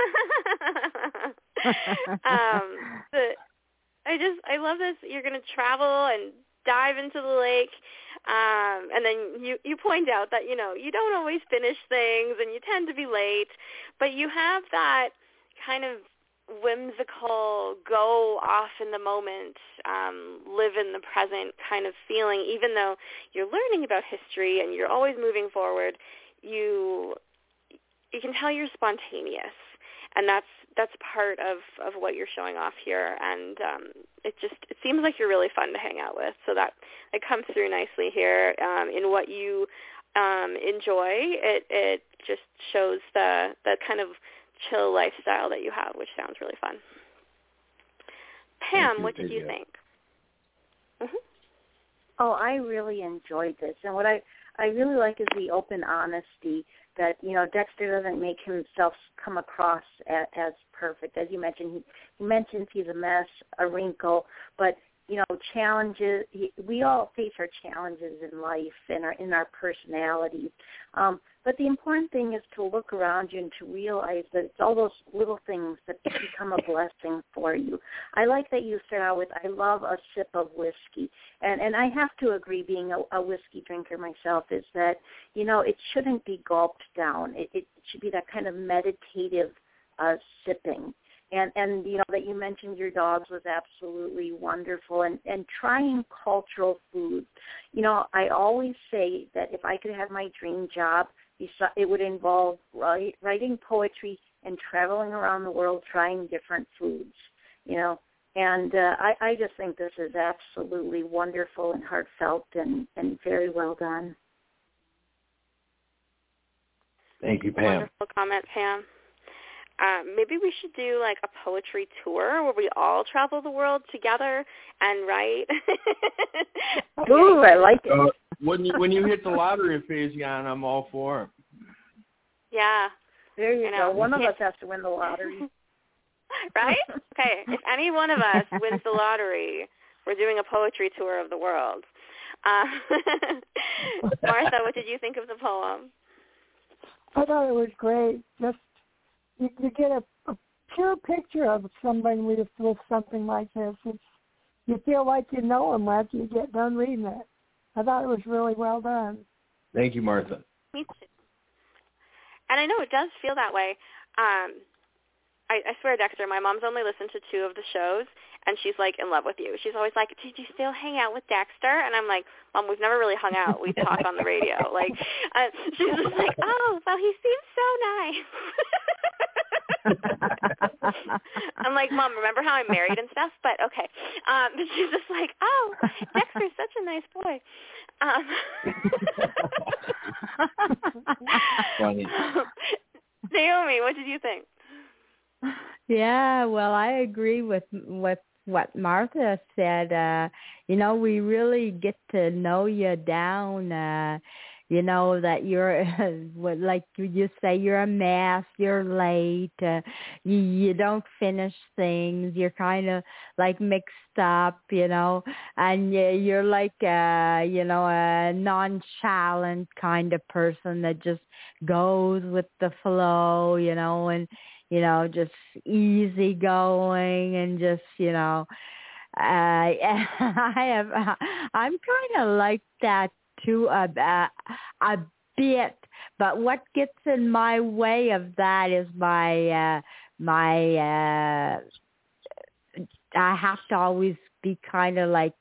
um, but I just I love this. You're going to travel and dive into the lake, um, and then you you point out that you know you don't always finish things and you tend to be late, but you have that kind of whimsical, go off in the moment, um, live in the present kind of feeling. Even though you're learning about history and you're always moving forward, you you can tell you're spontaneous, and that's that's part of, of what you're showing off here. And um, it just it seems like you're really fun to hang out with. So that it comes through nicely here um, in what you um, enjoy. It it just shows the the kind of chill lifestyle that you have, which sounds really fun. Pam, you, what did you Lydia. think? Mm-hmm. Oh, I really enjoyed this, and what I I really like is the open honesty that you know Dexter doesn't make himself come across as, as perfect. As you mentioned, he, he mentions he's a mess, a wrinkle, but you know challenges. He, we all face our challenges in life and our in our personalities. Um, But the important thing is to look around you and to realize that it's all those little things that become a blessing for you. I like that you start out with, I love a sip of whiskey. And and I have to agree, being a, a whiskey drinker myself, is that, you know, it shouldn't be gulped down. It, it should be that kind of meditative uh, sipping. And, and, you know, that you mentioned your dogs was absolutely wonderful. And, and trying cultural foods. You know, I always say that if I could have my dream job, it would involve write, writing poetry and traveling around the world trying different foods, you know. And uh, I, I just think this is absolutely wonderful and heartfelt and, and very well done. Thank you, Pam. Wonderful comment, Pam. Um, maybe we should do like a poetry tour where we all travel the world together and write. Ooh, I like it. Uh, when you when you hit the lottery in Faison, I'm all for it. Yeah. There you go. One of us has to win the lottery. Right? Okay. If any one of us wins the lottery, we're doing a poetry tour of the world. Uh, Martha, what did you think of the poem? I thought it was great. Just you, you get a, a pure picture of somebody with, with something like this. It's, you feel like you know them after you get done reading it. I thought it was really well done. Thank you, Martha. Me too. And I know it does feel that way. Um, I, I swear, Dexter, my mom's only listened to two of the shows, and she's, like, in love with you. She's always like, did you still hang out with Dexter? And I'm like, Mom, we've never really hung out. We talk on the radio. Like, uh, she's just like, oh, well, he seems so nice. I'm like, Mom, remember how I'm married and stuff? But okay. Um, but she's just like, oh, Dexter's such a nice boy. Um, Funny. Naomi, what did you think? Yeah, well, I agree with with what Martha said. Uh, you know, we really get to know you down. Uh, you know that you're, like you just say, you're a mess. You're late. Uh, you you don't finish things. You're kind of like mixed up. You know, and you're like uh, you know a nonchalant kind of person that just goes with the flow. You know, and you know, just easy going and just, you know, uh, I have, uh, I'm kind of like that too, a, a, a bit, but what gets in my way of that is my, uh, my, uh, I have to always be kind of like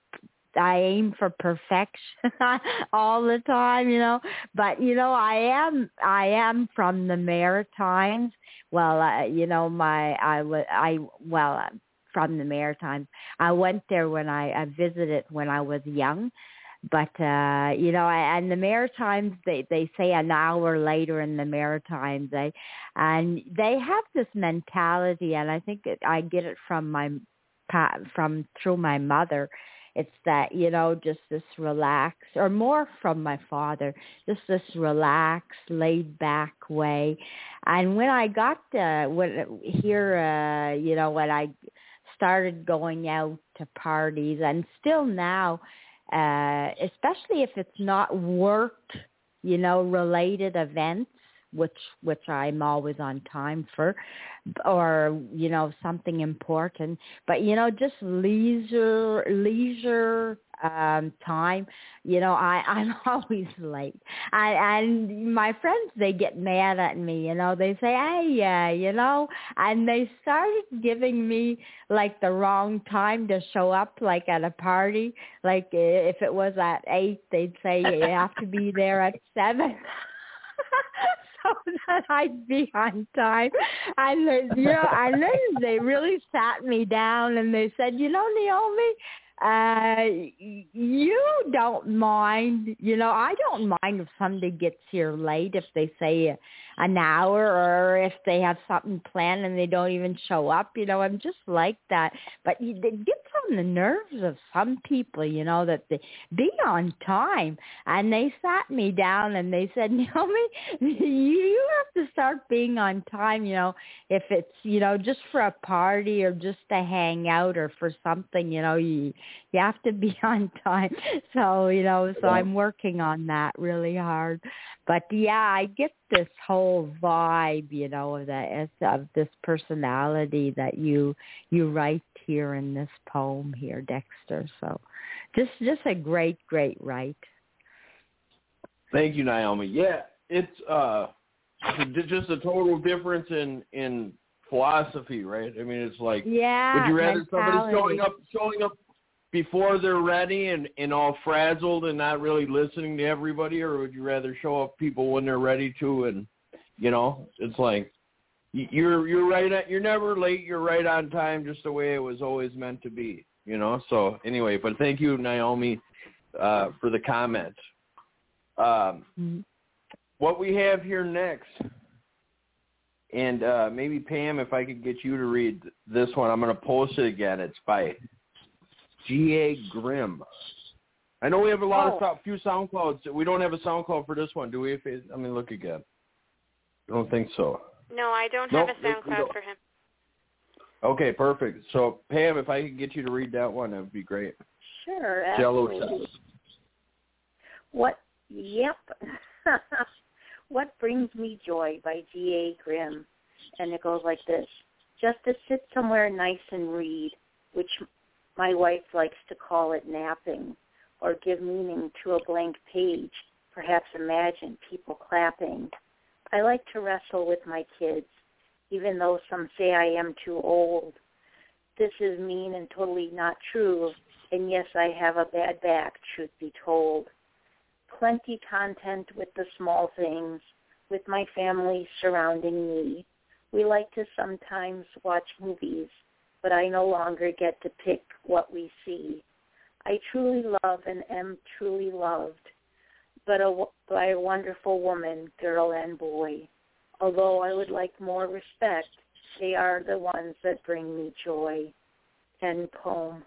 I aim for perfection all the time, you know. But you know, I am I am from the Maritimes. Well, uh, you know, my I was I well uh, from the Maritimes. I went there when I, I visited when I was young. But, uh, you know, and the Maritimes, they, they say an hour later in the Maritimes, they, and they have this mentality, and I think it, I get it from my, from through my mother. It's that, you know, just this relaxed, or more from my father, just this relaxed, laid back way. And when I got uh, when here, uh, you know, when I started going out to parties, and still now, Uh, especially if it's not work, you know, related events, which which I'm always on time for, or, you know, something important. But, you know, just leisure, leisure um, time, you know, I, I'm always late. I, and my friends, they get mad at me, you know. They say, hey, yeah, you know, and they started giving me, like, the wrong time to show up, like, at a party. Like, if it was at eight, they'd say you have to be there at seven. So that I'd be on time. And, you know, and then they really sat me down and they said, you know, Naomi, uh, you don't mind, you know, I don't mind if somebody gets here late, if they say an hour, or if they have something planned and they don't even show up, you know, I'm just like that. But it gets on the nerves of some people, you know, that they be on time. And they sat me down and they said, Naomi, you have to start being on time, you know, if it's, you know, just for a party or just to hang out or for something, you know, you you have to be on time. So, you know, so I'm working on that really hard. But yeah, I get this whole vibe, you know, of that, of this personality that you you write here in this poem here, Dexter. So just just a great, great write. Thank you, Naomi. Yeah, it's uh just a total difference in in philosophy, right? I mean, it's like, yeah, would you rather mentality. somebody showing up showing up before they're ready and, and all frazzled and not really listening to everybody, or would you rather show up people when they're ready to? And, you know, it's like, you're you're right at, you're never late, you're right on time, just the way it was always meant to be, you know? So anyway, but thank you, Naomi, uh, for the comment. Um, mm-hmm. What we have here next, and uh, maybe Pam, if I could get you to read this one, I'm going to post it again. It's by G A Grimm. I know we have a lot oh. of few SoundClouds. We don't have a SoundCloud for this one, do we? If it, I mean, look again. I don't think so. No, I don't nope, have a SoundCloud for him. Okay, perfect. So, Pam, if I could get you to read that one, that would be great. Sure, absolutely. Jello What? Yep. What Brings Me Joy by G A Grimm. And it goes like this. Just to sit somewhere nice and read, which my wife likes to call it napping, or give meaning to a blank page, perhaps imagine people clapping. I like to wrestle with my kids, even though some say I am too old. This is mean and totally not true, and yes, I have a bad back, truth be told. Plenty content with the small things, with my family surrounding me. We like to sometimes watch movies, but I no longer get to pick what we see. I truly love and am truly loved, but a, by a wonderful woman, girl and boy. Although I would like more respect, they are the ones that bring me joy. End poem.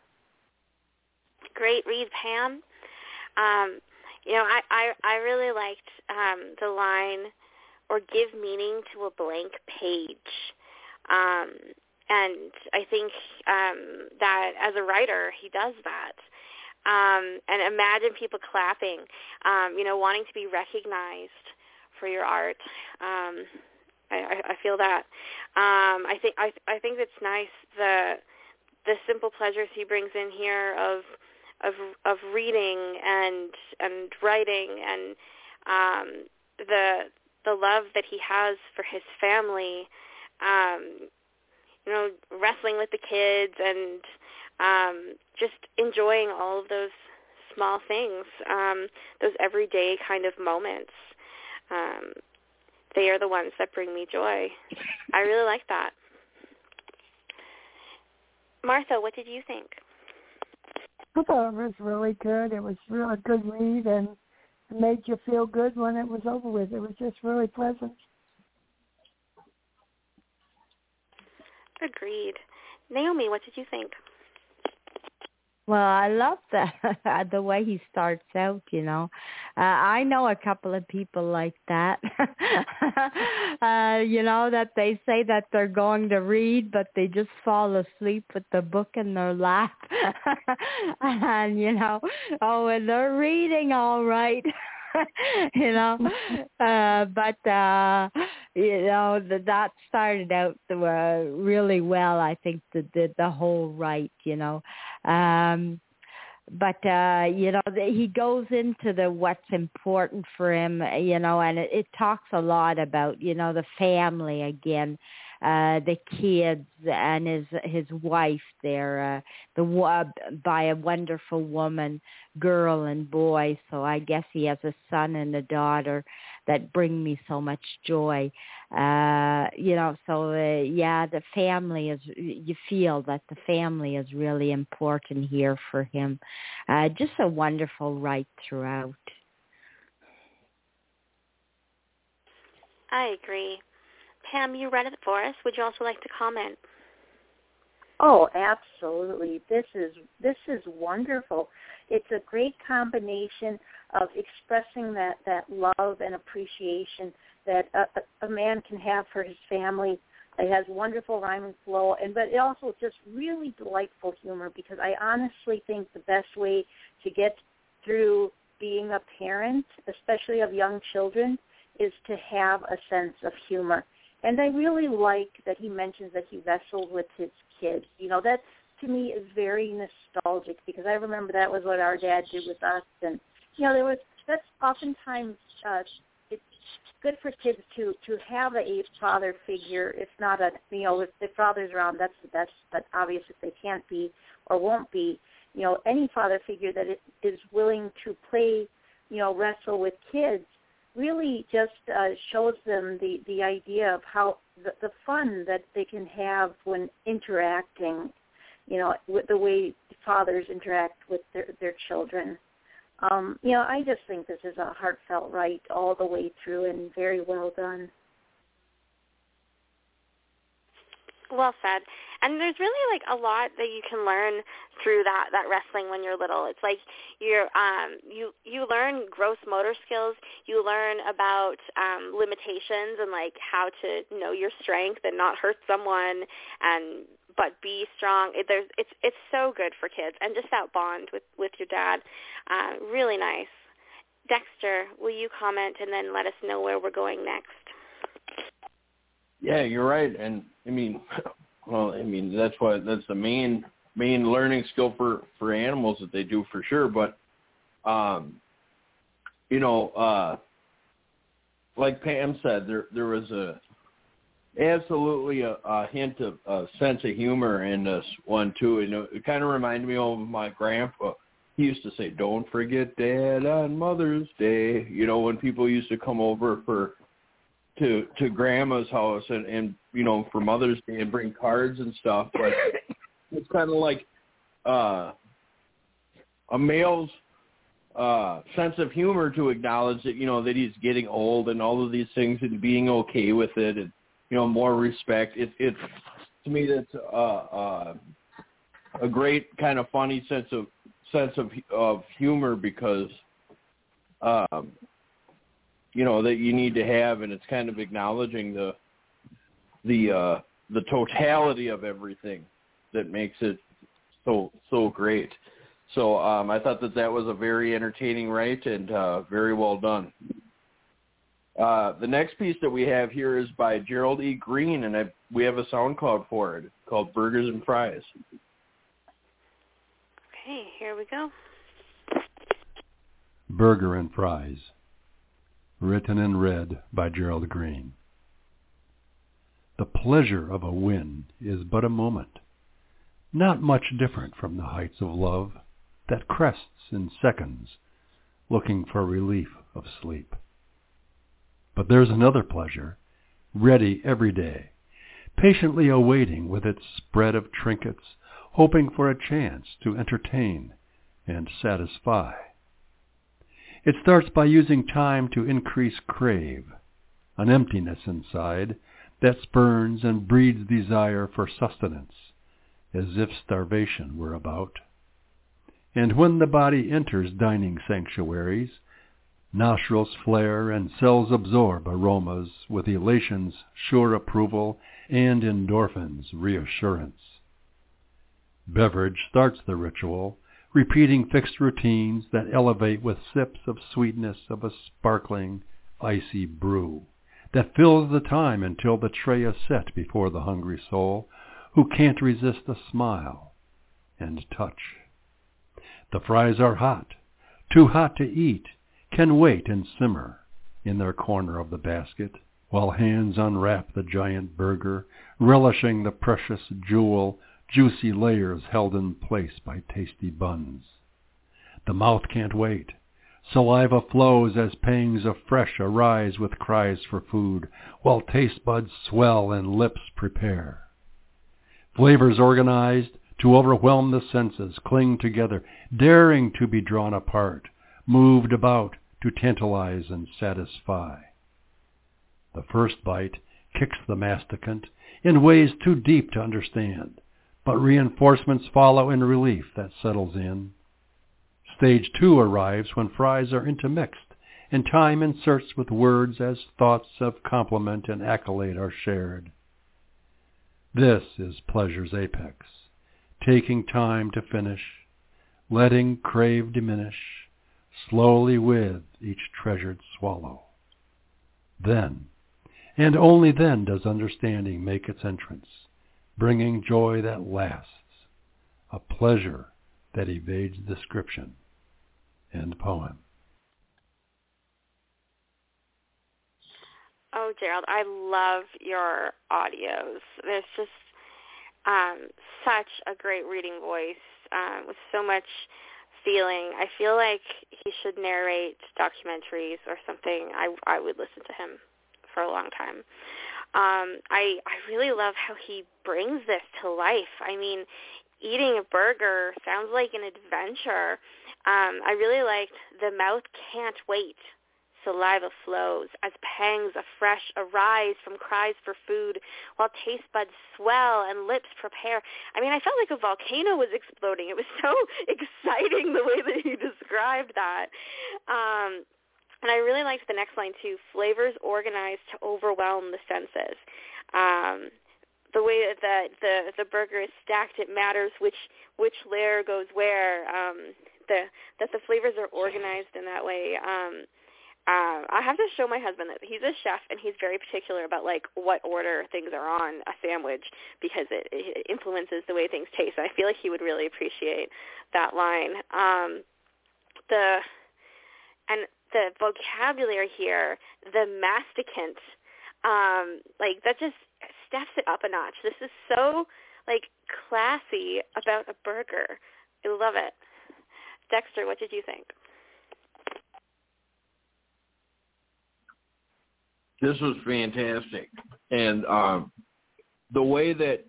Great read, Pam. Um, you know, I, I, I really liked um, the line, or give meaning to a blank page. Um, and I think um, that as a writer, he does that. Um, and imagine people clapping, um, you know, wanting to be recognized for your art. Um, I, I feel that. Um, I think I, I think it's nice the the simple pleasures he brings in here of of of reading and and writing, and um, the the love that he has for his family. Um, you know, wrestling with the kids and um, just enjoying all of those small things, um, those everyday kind of moments. Um, they are the ones that bring me joy. I really like that. Martha, what did you think? I thought it was really good. It was really good read, and it made you feel good when it was over with. It was just really pleasant. Agreed. Naomi, what did you think? Well, I love the the way he starts out, you know. Uh, I know a couple of people like that, uh, you know, that they say that they're going to read, but they just fall asleep with the book in their lap. And, you know, oh, and they're reading all right. You know, uh, but, uh, you know, the, that started out uh, really well, I think, the, the, the whole right, you know. Um, but, uh, you know, the, he goes into the what's important for him, you know, and it, it talks a lot about, you know, the family again, uh, the kids and his his wife there, uh, the by a wonderful woman, girl and boy. So I guess he has a son and a daughter that bring me so much joy. Uh, you know, so uh, yeah, the family is, you feel that the family is really important here for him. Uh, just a wonderful write throughout. I agree. Pam, you read it for us. Would you also like to comment? Oh, absolutely. This is this is wonderful. It's a great combination of expressing that, that love and appreciation that a, a man can have for his family. It has wonderful rhyme and flow, and but it also just really delightful humor, because I honestly think the best way to get through being a parent, especially of young children, is to have a sense of humor. And I really like that he mentions that he wrestled with his kids. You know, that to me is very nostalgic, because I remember that was what our dad did with us. And, you know, there was, that's oftentimes, uh, it's good for kids to, to have a father figure. It's not a, you know, if the father's around, that's the best, but obviously if they can't be or won't be, you know, any father figure that is willing to play, you know, wrestle with kids, really just uh, shows them the, the idea of how the, the fun that they can have when interacting, you know, with the way fathers interact with their, their children. Um, you know, I just think this is a heartfelt write all the way through and very well done. Well said. And there's really like a lot that you can learn through that, that wrestling when you're little. It's like you're um you you learn gross motor skills. You learn about um, limitations and like how to know your strength and not hurt someone, and but be strong. It, there's it's it's so good for kids, and just that bond with with your dad, uh, really nice. Dexter, will you comment and then let us know where we're going next? Yeah, you're right, and I mean, well, I mean that's what that's the main main learning skill for, for animals that they do for sure. But, um, you know, uh, like Pam said, there there was a absolutely a, a hint of a sense of humor in this one too. You know, it kind of reminded me of my grandpa. He used to say, "Don't forget Dad on Mother's Day." You know, when people used to come over for to to Grandma's house and, and you know, for Mother's Day and bring cards and stuff. But it's kind of like uh, a male's uh, sense of humor to acknowledge that, you know, that he's getting old and all of these things and being okay with it, and, you know, more respect. It, it's to me that's uh, uh, a great kind of funny sense of sense of of humor, because um, you know, that you need to have, and it's kind of acknowledging the the uh, the totality of everything that makes it so so great. So um, I thought that that was a very entertaining write, and uh, very well done. Uh, the next piece that we have here is by Gerald E. Green, and I, we have a SoundCloud for it called Burgers and Fries. Okay, here we go. Burger and Fries. Written and read by Gerald Green. The pleasure of a win is but a moment, not much different from the heights of love, that crests in seconds, looking for relief of sleep. But there's another pleasure, ready every day, patiently awaiting with its spread of trinkets, hoping for a chance to entertain and satisfy. It starts by using time to increase crave, an emptiness inside that spurns and breeds desire for sustenance, as if starvation were about. And when the body enters dining sanctuaries, nostrils flare and cells absorb aromas with elation's sure approval and endorphins' reassurance. Beverage starts the ritual, repeating fixed routines that elevate with sips of sweetness of a sparkling, icy brew that fills the time until the tray is set before the hungry soul who can't resist a smile and touch. The fries are hot, too hot to eat, can wait and simmer in their corner of the basket, while hands unwrap the giant burger, relishing the precious jewel, juicy layers held in place by tasty buns. The mouth can't wait. Saliva flows as pangs afresh arise with cries for food, while taste buds swell and lips prepare. Flavors organized to overwhelm the senses cling together, daring to be drawn apart, moved about to tantalize and satisfy. The first bite kicks the masticant in ways too deep to understand, but reinforcements follow in relief that settles in. Stage two arrives when fries are intermixed, and time inserts with words as thoughts of compliment and accolade are shared. This is pleasure's apex, taking time to finish, letting crave diminish, slowly with each treasured swallow. Then, and only then, does understanding make its entrance, bringing joy that lasts, a pleasure that evades description. End poem. Oh, Gerald, I love your audios. There's just um, such a great reading voice um, with so much feeling. I feel like he should narrate documentaries or something. I, I would listen to him for a long time. Um, I, I really love how he brings this to life. I mean, eating a burger sounds like an adventure. Um, I really liked the mouth can't wait. Saliva flows as pangs afresh arise from cries for food while taste buds swell and lips prepare. I mean, I felt like a volcano was exploding. It was so exciting the way that he described that. Um, and I really liked the next line too, flavors organized to overwhelm the senses. Um, the way that the, the burger is stacked, it matters which, which layer goes where, um, the, that the flavors are organized in that way. Um, Uh, I have to show my husband that he's a chef and he's very particular about like what order things are on a sandwich because it, it influences the way things taste. I feel like he would really appreciate that line. Um, the and the vocabulary here, the masticant, um, like that just steps it up a notch. This is so like classy about a burger. I love it. Dexter, what did you think? This was fantastic. And um, the way that,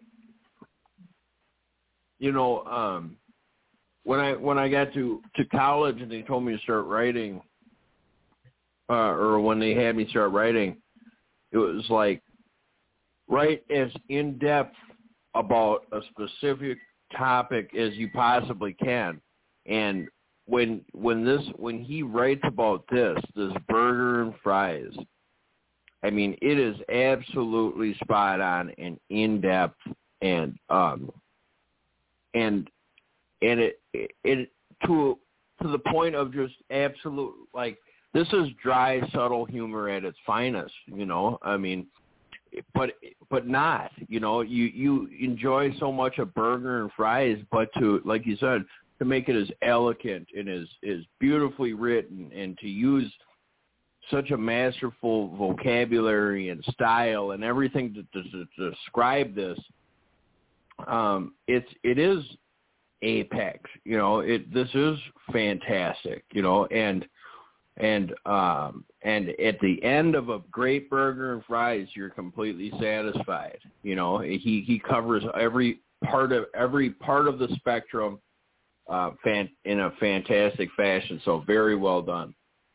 you know, um, when I when I got to, to college and they told me to start writing, uh, or when they had me start writing, it was like, write as in-depth about a specific topic as you possibly can. And when when this when he writes about this, this burger and fries, I mean, it is absolutely spot on and in depth, and um, and and it it to to the point of just absolute, like, this is dry, subtle humor at its finest. You know, I mean, but but not. You know, you you enjoy so much a burger and fries, but to, like you said, to make it as elegant and as as beautifully written, and to use such a masterful vocabulary and style and everything to, to, to describe this. Um, it's it is apex. You know, it this is fantastic. You know, and and um, and at the end of a great burger and fries, you're completely satisfied. You know, he he covers every part of every part of the spectrum uh, fan, in a fantastic fashion. So very well done.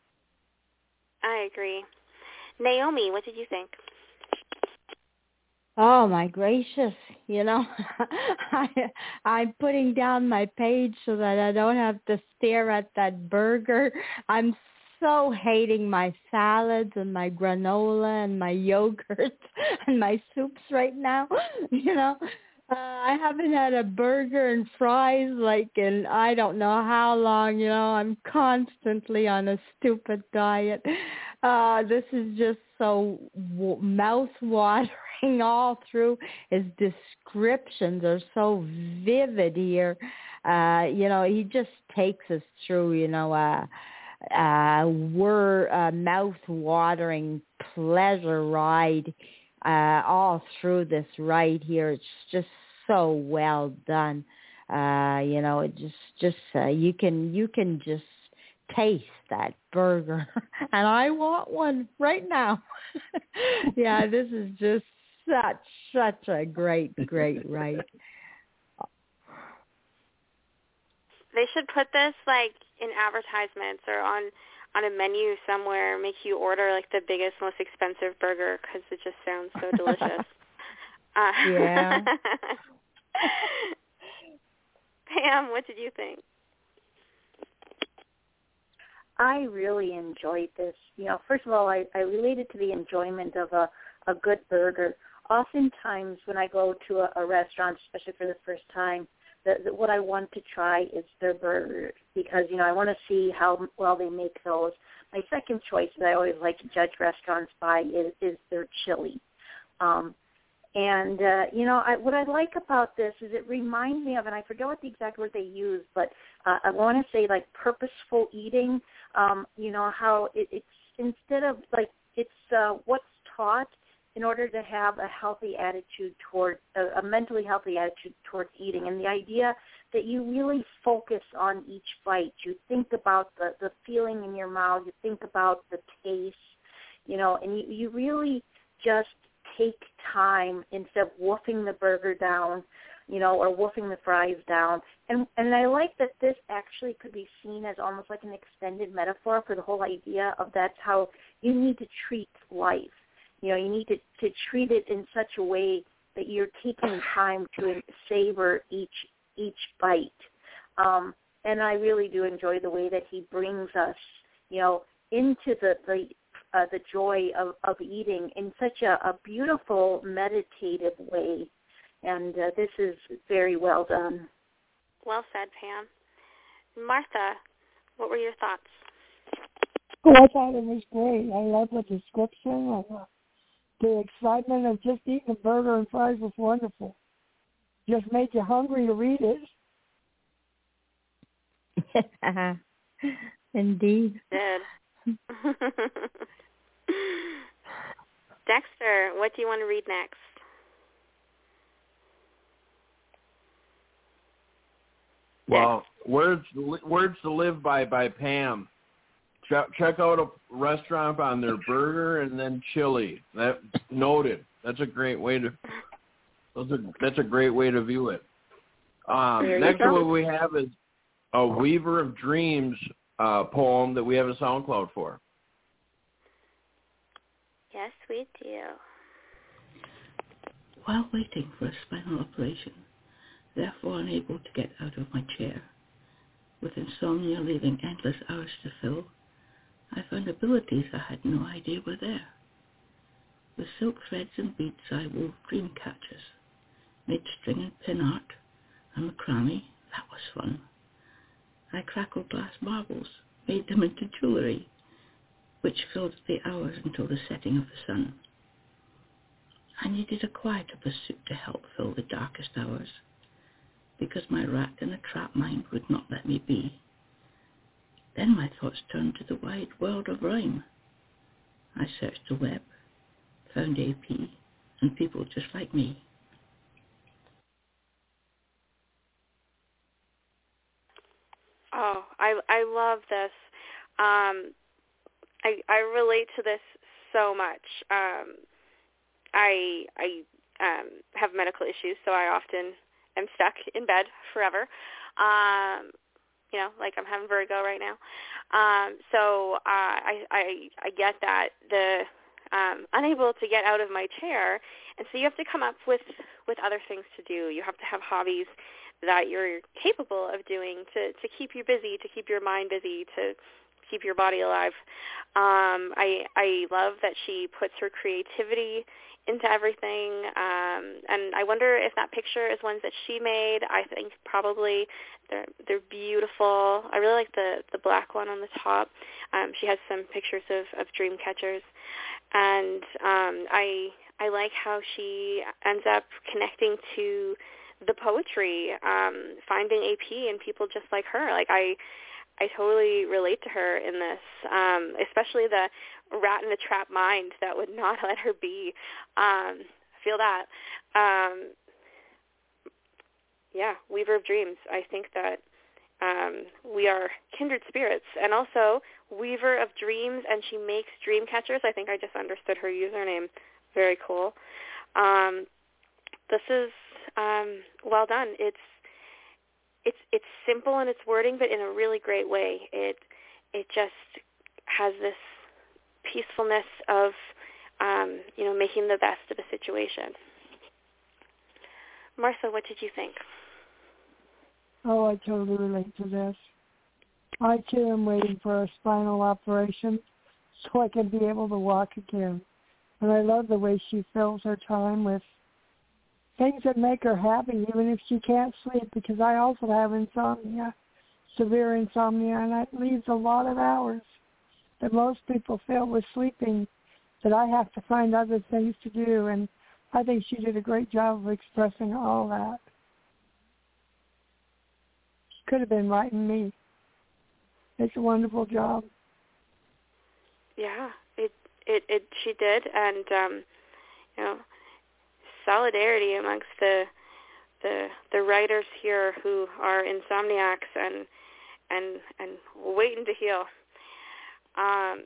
I agree. Naomi, what did you think? Oh my gracious, you know, I, I'm putting down my page so that I don't have to stare at that burger. I'm so hating my salads and my granola and my yogurt and my soups right now, you know. Uh, I haven't had a burger and fries like in I don't know how long, you know. I'm constantly on a stupid diet. Uh, this is just so w- mouth-watering all through. His descriptions are so vivid here. Uh, you know, he just takes us through, you know, uh, uh, we're uh, mouth-watering pleasure ride uh, all through this ride here. It's just so well done. Uh, you know, it just, just uh, you can, you can just taste that burger, and I want one right now. Yeah, this is just such, such a great, great ride. They should put this like in advertisements or on on a menu somewhere. Make you order like the biggest, most expensive burger because it just sounds so delicious. uh, Yeah. Pam, what did you think? I really enjoyed this. You know, first of all, I, I related to the enjoyment of a, a good burger. Oftentimes when I go to a, a restaurant, especially for the first time, the, the, what I want to try is their burgers because, you know, I want to see how well they make those. My second choice that I always like to judge restaurants by is, is their chili. Um, and, uh, you know, I, what I like about this is it reminds me of, and I forget what the exact word they use, but uh, I want to say like purposeful eating. Um, you know, how it, it's instead of like it's uh, what's taught in order to have a healthy attitude toward, a, a mentally healthy attitude towards eating. And the idea that you really focus on each bite. You think about the, the feeling in your mouth. You think about the taste, you know, and you, you really just take time instead of wolfing the burger down, you know, or wolfing the fries down. And and I like that this actually could be seen as almost like an extended metaphor for the whole idea of that's how you need to treat life. You know, you need to, to treat it in such a way that you're taking time to savor each each bite. Um, and I really do enjoy the way that he brings us, you know, into the the, uh, the joy of, of eating in such a, a beautiful, meditative way. And uh, this is very well done. Well said, Pam. Martha, what were your thoughts? Oh, I thought it was great. I love the description. Uh, the excitement of just eating a burger and fries was wonderful. Just made you hungry to read it. Indeed. Good. Dexter, what do you want to read next? Well, words words to live by by Pam. Check, check out a restaurant on their burger and then chili. That noted. That's a great way to. Those are, that's a great way to view it. Um, next, what we have is a Weaver of Dreams uh, poem that we have a SoundCloud for. Yes, we do. While waiting for a spinal operation, therefore unable to get out of my chair, with insomnia leaving endless hours to fill, I found abilities I had no idea were there. With silk threads and beads I wove dream catchers, made string and pin art, and macrame, that was fun. I crackled glass marbles, made them into jewellery, which filled the hours until the setting of the sun. I needed a quieter pursuit to help fill the darkest hours, because my rat in a trap mind would not let me be. Then my thoughts turned to the wide world of rhyme. I searched the web, found A P, and people just like me. Oh, I I love this. Um, I I relate to this so much. Um, I I um, have medical issues, so I often am stuck in bed forever. Um, you know, like I'm having vertigo right now. Um, so uh, I, I I get that the um, unable to get out of my chair, and so you have to come up with with other things to do. You have to have hobbies that you're capable of doing to to keep you busy, to keep your mind busy, to keep your body alive. Um, I I love that she puts her creativity into everything, um, and I wonder if that picture is ones that she made. I think probably they're they're beautiful. I really like the the black one on the top. Um, she has some pictures of, of dream catchers, and um, I I like how she ends up connecting to the poetry, um, finding A P in people just like her. Like I. I totally relate to her in this, um, especially the rat in the trap mind that would not let her be. Um, feel that. Um, yeah, Weaver of Dreams. I think that um, we are kindred spirits. And also, Weaver of Dreams, and she makes dream catchers. I think I just understood her username. Very cool. Um, this is um, well done. It's It's it's simple in its wording, but in a really great way. It it just has this peacefulness of um, you know making the best of a situation. Martha, what did you think? Oh, I totally relate to this. I too am waiting for a spinal operation so I can be able to walk again. And I love the way she fills her time with things that make her happy, even if she can't sleep, because I also have insomnia, severe insomnia, and that leaves a lot of hours that most people fill with sleeping that I have to find other things to do, and I think she did a great job of expressing all that. She could have been writing me. It's a wonderful job. Yeah, it it, it she did, and um, you know, solidarity amongst the the the writers here who are insomniacs and and and waiting to heal. Um,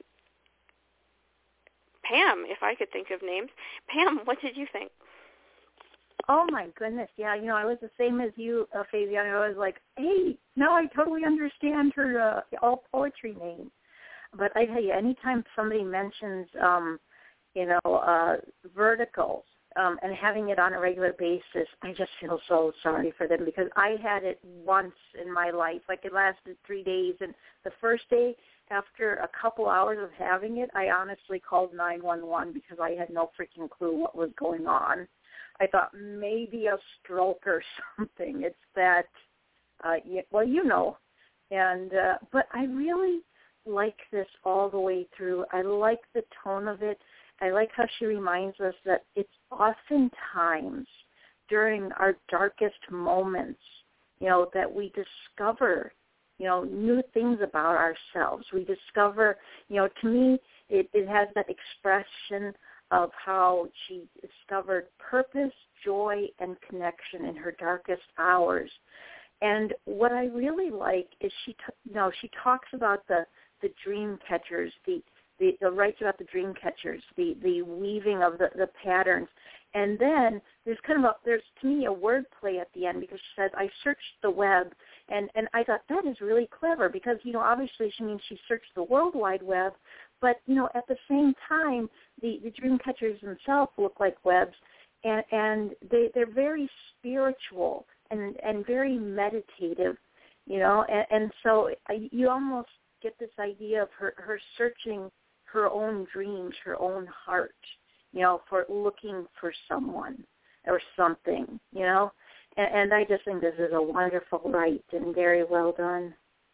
Pam, if I could think of names. Pam, what did you think? Oh my goodness, yeah, you know, I was the same as you, uh, Fabian. I was like, hey, now I totally understand her uh, all poetry name. But I tell you, anytime somebody mentions, um, you know, uh, verticals, Um, and having it on a regular basis, I just feel so sorry for them because I had it once in my life. Like it lasted three days. And the first day, after a couple hours of having it, I honestly called nine one one because I had no freaking clue what was going on. I thought maybe a stroke or something. It's that, uh, well, you know. And uh, but I really like this all the way through. I like the tone of it. I like how she reminds us that it's oftentimes during our darkest moments, you know, that we discover, you know, new things about ourselves. We discover, you know, to me, it, it has that expression of how she discovered purpose, joy, and connection in her darkest hours. And what I really like is she, t- you know, she talks about the, the dream catchers, the The, the writes about the dream catchers, the, the weaving of the, the patterns. And then there's kind of a, there's to me a word play at the end because she says, I searched the web. And, and I thought that is really clever because, you know, obviously she means she searched the World Wide Web. But, you know, at the same time, the, the dream catchers themselves look like webs. And, and they, they're very spiritual and, and very meditative, you know. And, and so you almost get this idea of her, her searching her own dreams, her own heart, you know, for looking for someone or something, you know. And, and I just think this is a wonderful write and very well done.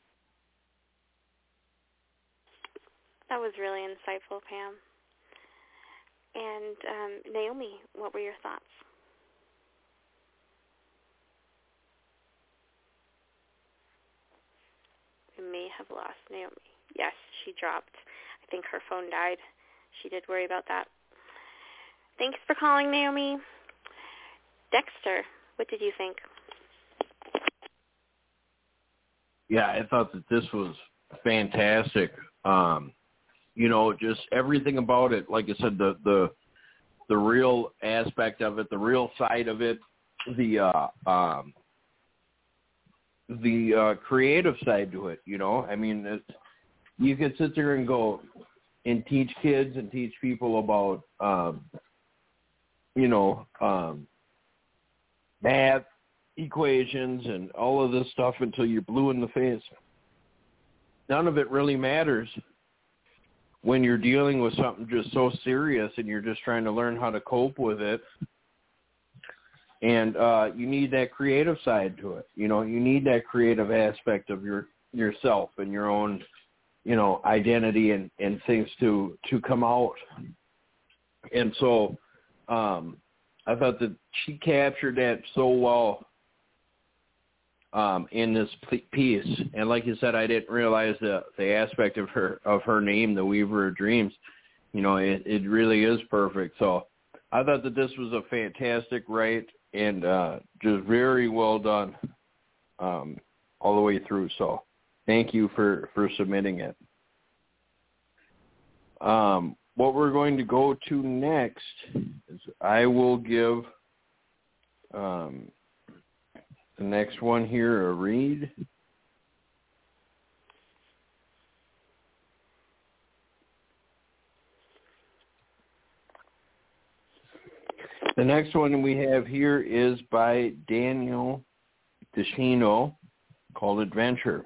That was really insightful, Pam. And um, Naomi, what were your thoughts? We may have lost Naomi. Yes, she dropped. I think her phone died. She did worry about that. Thanks for calling, Naomi. Dexter, what did you think? yeah, I thought that this was fantastic. Um, you know, just everything about it. Like I said, the the the real aspect of it, the real side of it, the uh, um, the uh, creative side to it. You know, I mean, it, you could sit there and go and teach kids and teach people about, um, you know, um, math equations and all of this stuff until you're blue in the face. None of it really matters when you're dealing with something just so serious and you're just trying to learn how to cope with it. And uh, you need that creative side to it. You know, you need that creative aspect of your yourself and your own, you know, identity and, and things to, to come out. And so um, I thought that she captured that so well um, in this piece. And like you said, I didn't realize the, the aspect of her of her name, the Weaver of Dreams. You know, it, it really is perfect. So I thought that this was a fantastic write and uh, just very well done um, all the way through. So thank you for, for submitting it. Um, what we're going to go to next is I will give um, the next one here a read. The next one we have here is by Daniel DeShino, called Adventure.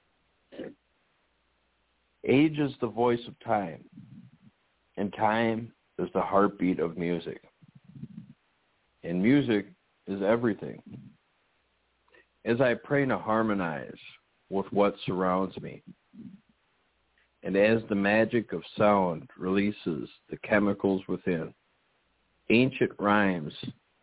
Age is the voice of time, and time is the heartbeat of music. And music is everything. As I pray to harmonize with what surrounds me, and as the magic of sound releases the chemicals within, ancient rhymes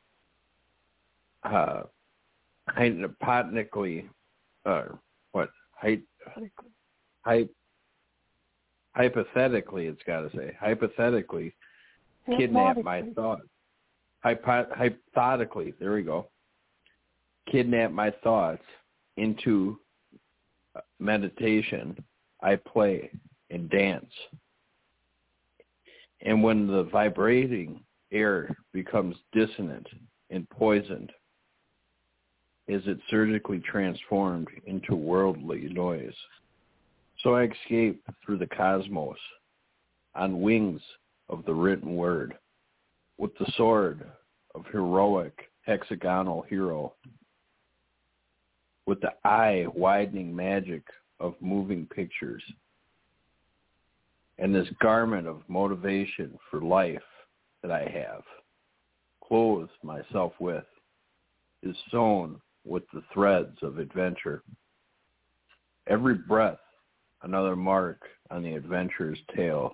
uh, hypnotically, uh, what, hy, hy, hypothetically, it's got to say, hypothetically kidnap my thoughts. Hypo, hypothetically, there we go. Kidnap my thoughts into meditation. I play and dance. And when the vibrating air becomes dissonant and poisoned, is it surgically transformed into worldly noise? So I escape through the cosmos on wings of the written word, with the sword of heroic hexagonal hero, with the eye-widening magic of moving pictures, and this garment of motivation for life that I have, clothed myself with, is sewn with the threads of adventure. Every breath, another mark on the adventurer's tale.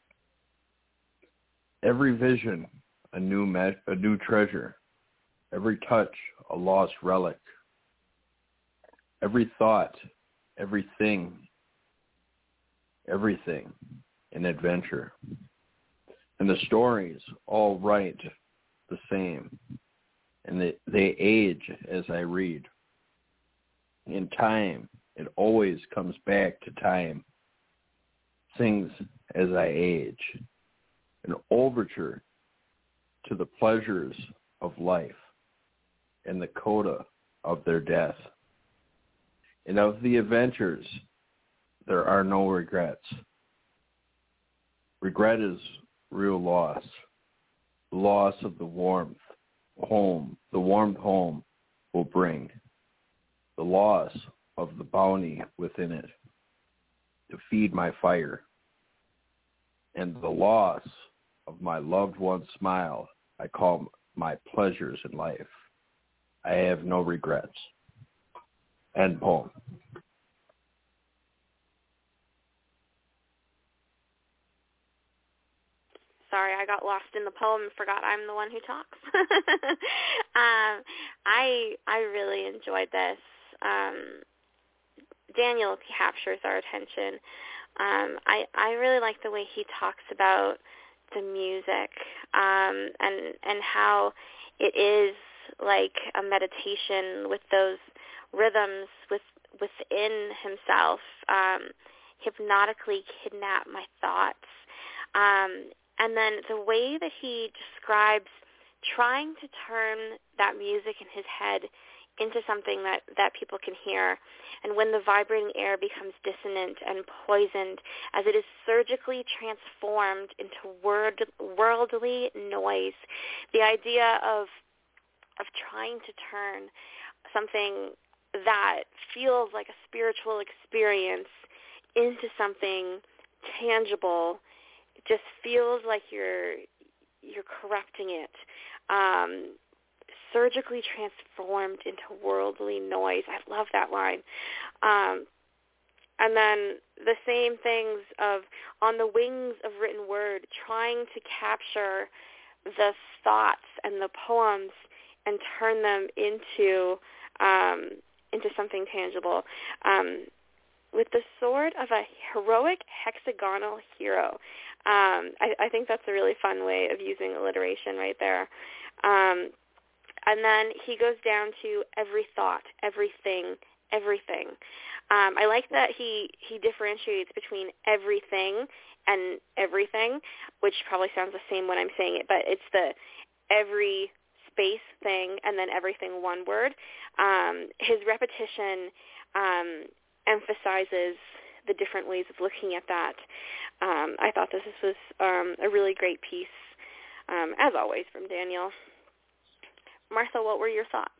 Every vision, a new me- a new treasure. Every touch, a lost relic. Every thought, everything, everything, an adventure. And the stories all write the same, and they, they age as I read. In time, it always comes back to time, sings as I age, an overture to the pleasures of life and the coda of their death. And of the adventures, there are no regrets. Regret is real loss, the loss of the warmth home, the warmth home will bring, the loss of the bounty within it to feed my fire, and the loss of my loved one's smile I call my pleasures in life. I have no regrets. End poem. Sorry, I got lost in the poem and forgot I'm the one who talks. um, I I really enjoyed this. Um, Daniel captures our attention. Um, I I really like the way he talks about the music um, and and how it is like a meditation with those rhythms with within himself, um, hypnotically kidnap my thoughts. Um, and then the way that he describes trying to turn that music in his head into something that, that people can hear. And when the vibrating air becomes dissonant and poisoned, as it is surgically transformed into word, worldly noise, the idea of of trying to turn something that feels like a spiritual experience into something tangible just feels like you're you're corrupting it. Um, surgically transformed into worldly noise. I love that line. Um, and then the same things of on the wings of written word, trying to capture the thoughts and the poems and turn them into um, into something tangible. Um, with the sword of a heroic hexagonal hero. Um, I, I think that's a really fun way of using alliteration right there. Um, and then he goes down to every thought, everything, everything. Um, I like that he, he differentiates between everything and everything, which probably sounds the same when I'm saying it, but it's the every space thing and then everything one word. Um, his repetition um, emphasizes the different ways of looking at that. Um, I thought this was um, a really great piece, um, as always, from Daniel. Martha, what were your thoughts?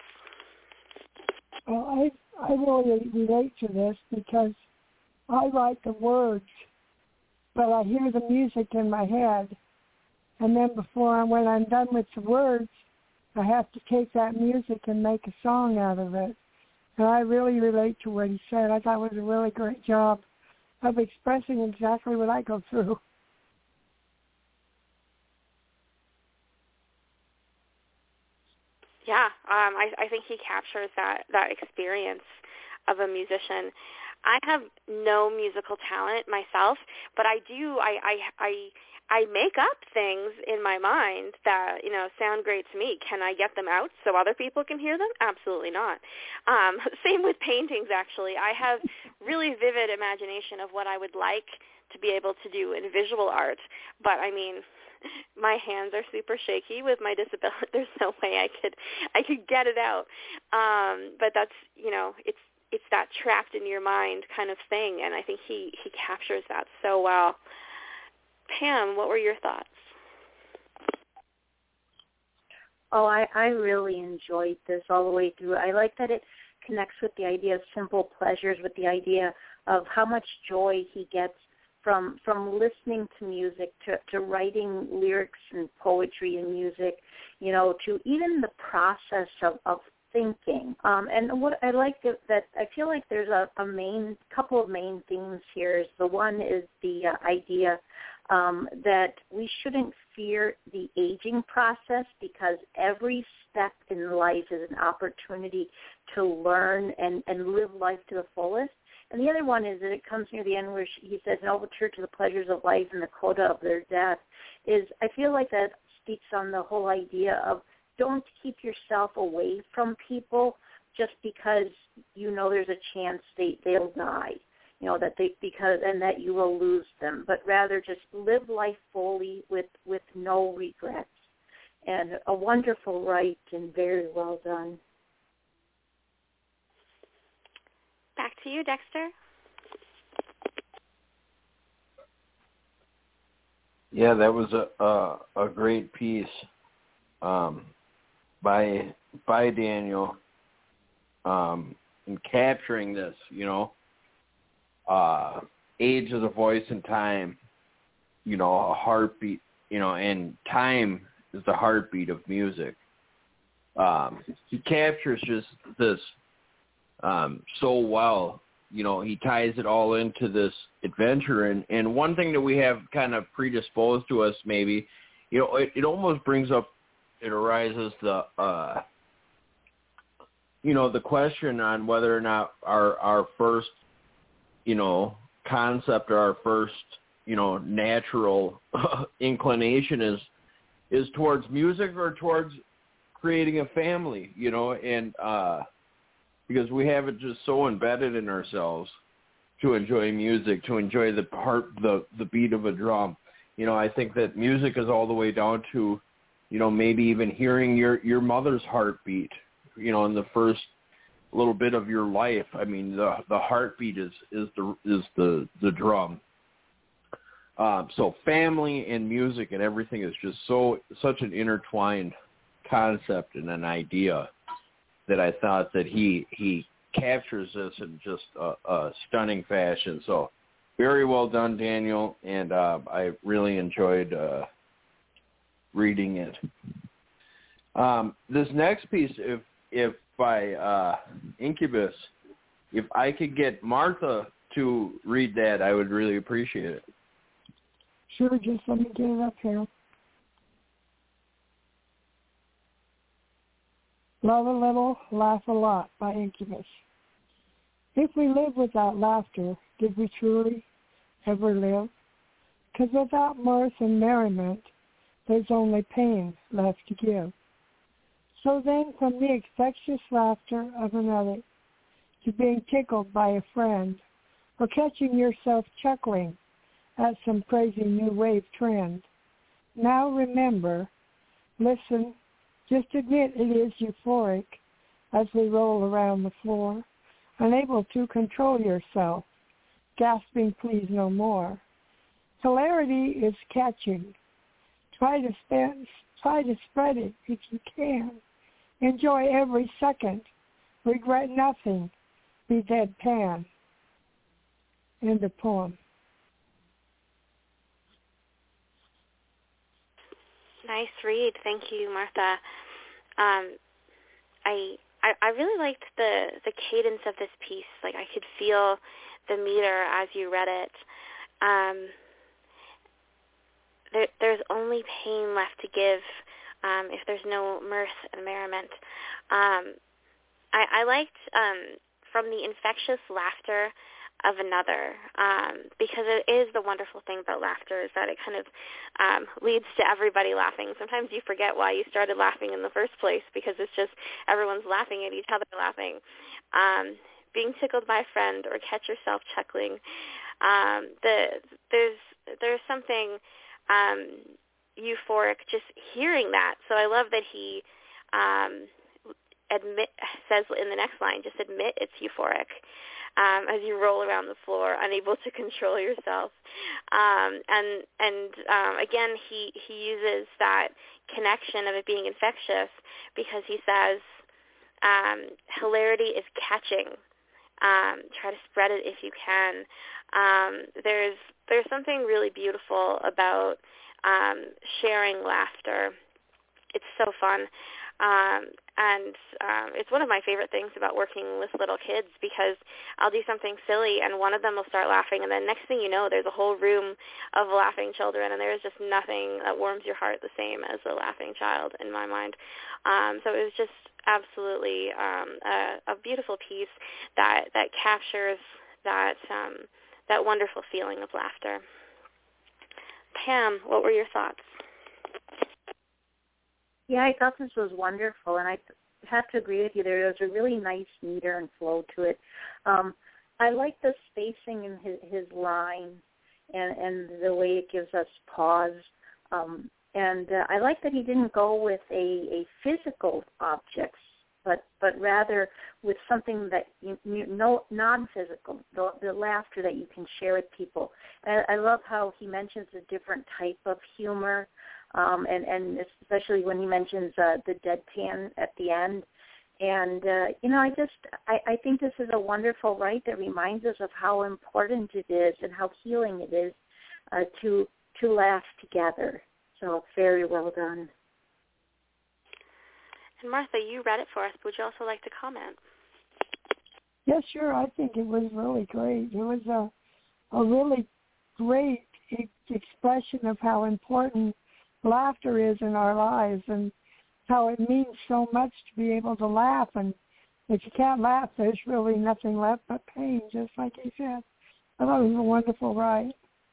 Well, I I really relate to this because I write the words, but I hear the music in my head, and then before I, when I'm done with the words, I have to take that music and make a song out of it. And I really relate to what he said. I thought it was a really great job of expressing exactly what I go through. Yeah, um, I, I think he captures that, that experience of a musician. I have no musical talent myself, but I do, I, I, I, I make up things in my mind that, you know, sound great to me. Can I get them out so other people can hear them? Absolutely not. Um, same with paintings, actually. I have really vivid imagination of what I would like to be able to do in visual art, but I mean, my hands are super shaky with my disability. There's no way I could I could get it out. Um, but that's, you know, it's it's that trapped in your mind kind of thing, and I think he, he captures that so well. Pam, what were your thoughts? Oh, I, I really enjoyed this all the way through. I like that it connects with the idea of simple pleasures, with the idea of how much joy he gets from from listening to music, to, to writing lyrics and poetry and music, you know, to even the process of, of thinking. Um, and what I like that, that I feel like there's a, a main couple of main themes here. Is the one is the uh, idea um, that we shouldn't fear the aging process because every step in life is an opportunity to learn and, and live life to the fullest. And the other one is that it comes near the end where he says, an overture to the pleasures of life and the coda of their death, is I feel like that speaks on the whole idea of don't keep yourself away from people just because you know there's a chance they, they'll die, you know, that they, because, and that you will lose them, but rather just live life fully with, with no regrets. And a wonderful write and very well done. Back to you, Dexter. Yeah, that was a a, a great piece um, by by Daniel um, in capturing this. You know, uh, age of the voice and time. You know, a heartbeat. You know, and time is the heartbeat of music. Um, he captures just this. Um, so well, you know, he ties it all into this adventure. And, and one thing that we have kind of predisposed to us maybe, you know, it, it almost brings up, it arises the, uh, you know, the question on whether or not our, our first, you know, concept or our first, you know, natural inclination is, is towards music or towards creating a family, you know, and, uh, because we have it just so embedded in ourselves to enjoy music, to enjoy the heart, the, the beat of a drum. You know, I think that music is all the way down to, you know, maybe even hearing your, your mother's heartbeat, you know, in the first little bit of your life. I mean, the the heartbeat is, is the is the, the drum. Um, so family and music and everything is just so such an intertwined concept and an idea that I thought that he he captures this in just a, a stunning fashion. So very well done, Daniel, and uh, I really enjoyed uh, reading it. Um, this next piece, if if by uh, Incubus, if I could get Martha to read that, I would really appreciate it. Sure, just let me get it up here. Love a little, laugh a lot by Incubus. If we live without laughter, did we truly ever live? 'Cause without mirth and merriment, there's only pain left to give. So then, from the infectious laughter of another to being tickled by a friend, or catching yourself chuckling at some crazy new wave trend, now remember, listen, just admit it is euphoric as we roll around the floor, unable to control yourself, gasping please no more. Hilarity is catching. Try to spend, try to spread it if you can. Enjoy every second. Regret nothing. Be deadpan. End of poem. Nice read. Thank you, Martha. Um, I, I I really liked the, the cadence of this piece. Like, I could feel the meter as you read it. Um, there, there's only pain left to give um, if there's no mirth and merriment. Um, I, I liked um, from the infectious laughter of another, um, because it is the wonderful thing about laughter is that it kind of um, leads to everybody laughing. Sometimes you forget why you started laughing in the first place because it's just everyone's laughing at each other laughing. Um, being tickled by a friend or catch yourself chuckling. Um, the, there's there's something um, euphoric just hearing that. So I love that he um, admit says in the next line, just admit it's euphoric. Um, as you roll around the floor, unable to control yourself. Um, and and um, again, he, he uses that connection of it being infectious because he says um, hilarity is catching. Um, try to spread it if you can. Um, there's there's something really beautiful about um, sharing laughter. It's so fun. Um, and um, it's one of my favorite things about working with little kids because I'll do something silly and one of them will start laughing, and then next thing you know, there's a whole room of laughing children, and there's just nothing that warms your heart the same as a laughing child in my mind. Um, so it was just absolutely um, a, a beautiful piece that, that captures that um, that wonderful feeling of laughter. Pam, what were your thoughts? Yeah, I thought this was wonderful, and I have to agree with you. There was a really nice meter and flow to it. Um, I like the spacing in his, his line and, and the way it gives us pause. Um, and uh, I like that he didn't go with a, a physical object, but but rather with something that you, you no non-physical, the, the laughter that you can share with people. And I love how he mentions a different type of humor. Um, and, and especially when he mentions uh, the deadpan at the end. And, uh, you know, I just, I, I think this is a wonderful write that reminds us of how important it is and how healing it is uh, to to laugh together. So very well done. And Martha, you read it for us. Would you also like to comment? Yeah, sure. I think it was really great. It was a, a really great e- expression of how important laughter is in our lives and how it means so much to be able to laugh. And if you can't laugh, there's really nothing left but pain, just like he said. I thought it was a wonderful ride.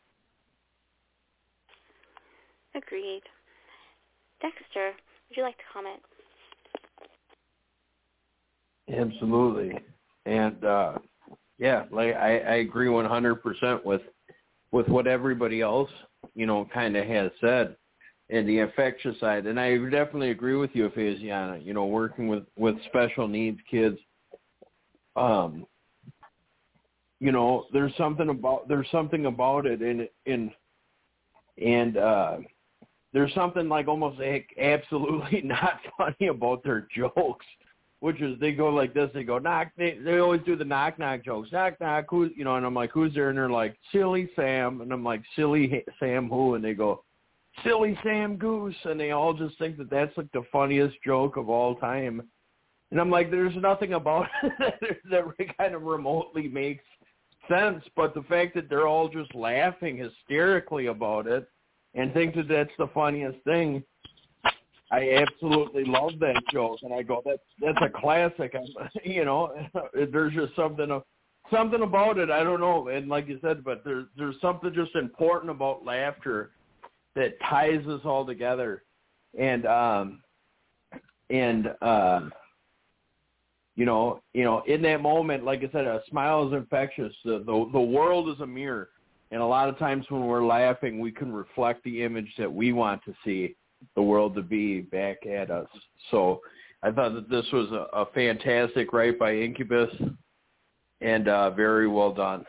Agreed. Dexter, would you like to comment? Absolutely. And, uh, yeah, like I, I agree one hundred percent with with what everybody else, you know, kind of has said, and the infectious side. And I definitely agree with you, Faziana, you know, working with, with special needs kids. Um, you know, there's something about, there's something about it in, in, and, uh, there's something like almost like absolutely not funny about their jokes, which is they go like this, they go, knock, they, they always do the knock, knock jokes, knock, knock, who's, you know, and I'm like, who's there? And they're like, silly Sam. And I'm like, silly Sam who? And they go, silly Sam Goose. And they all just think that that's like the funniest joke of all time. And I'm like, there's nothing about it that kind of remotely makes sense. But the fact that they're all just laughing hysterically about it and think that that's the funniest thing, I absolutely love that joke, and I go, that's that's a classic. I'm, you know, there's just something something about it. I don't know, and like you said, but there's there's something just important about laughter that ties us all together, and um, and uh, you know, you know, in that moment, like I said, a smile is infectious. The the, the world is a mirror, and a lot of times when we're laughing, we can reflect the image that we want to see the world to be back at us. So I thought that this was a, a fantastic write by Incubus, and uh, very well done.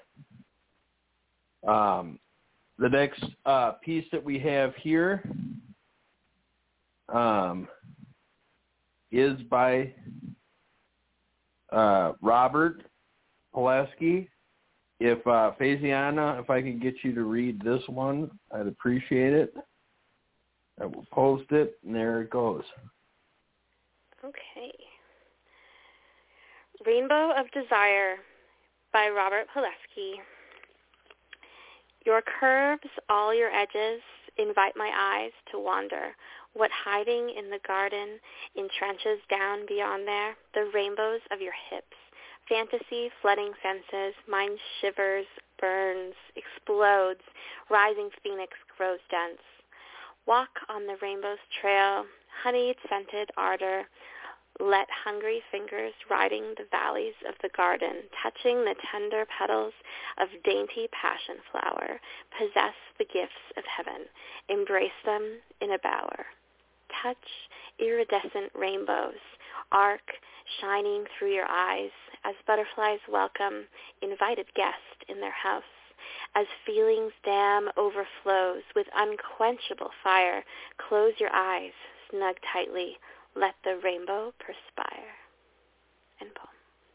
Um, the next uh, piece that we have here um, is by uh, Robert Pulaski. If uh, Faziana, if I can get you to read this one, I'd appreciate it. I will post it, and there it goes. Okay. Rainbow of Desire by Robert Pulaski. Your curves, all your edges, invite my eyes to wander. What hiding in the garden, in trenches down beyond there, the rainbows of your hips. Fantasy flooding senses, mind shivers, burns, explodes, rising phoenix grows dense. Walk on the rainbow's trail, honeyed scented ardor. Let hungry fingers riding the valleys of the garden, touching the tender petals of dainty passion flower, possess the gifts of heaven, embrace them in a bower. Touch iridescent rainbows, arc shining through your eyes as butterflies welcome invited guest in their house. As feelings dam overflows with unquenchable fire, close your eyes, snug tightly, let the rainbow perspire. End poem.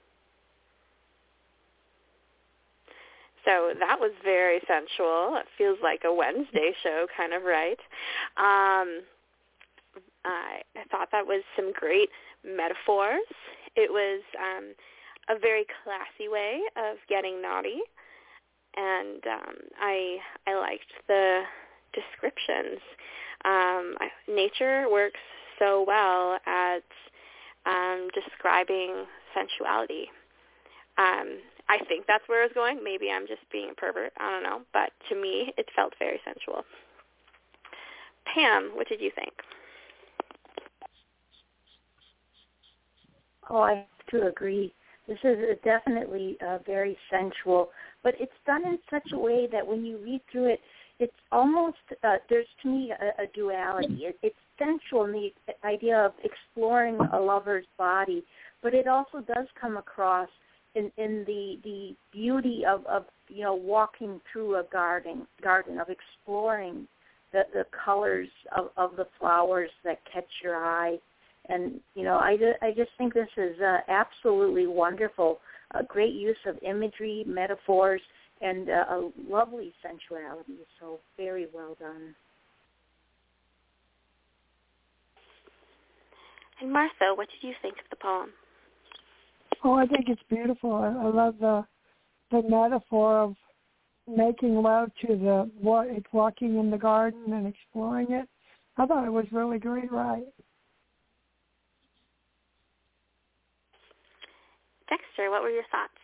So that was very sensual. It feels like a Wednesday show, kind of, right? Um, I, I thought that was some great metaphors. It was um, a very classy way of getting naughty. And um, I I liked the descriptions. Um, I, nature works so well at um, describing sensuality. Um, I think that's where it's going. Maybe I'm just being a pervert. I don't know. But to me, it felt very sensual. Pam, what did you think? Oh, I have to agree. This is definitely uh, very sensual, but it's done in such a way that when you read through it, it's almost, uh, there's to me a, a duality. It, it's sensual in the idea of exploring a lover's body, but it also does come across in, in the, the beauty of, of, you know, walking through a garden, garden of exploring the, the colors of, of the flowers that catch your eye. And, you know, I, I just think this is uh, absolutely wonderful. A great use of imagery, metaphors, and uh, a lovely sensuality. So very well done. And Martha, what did you think of the poem? Oh, I think it's beautiful. I, I love the the metaphor of making love to the walking in the garden and exploring it. I thought it was really great, right? Dexter, what were your thoughts?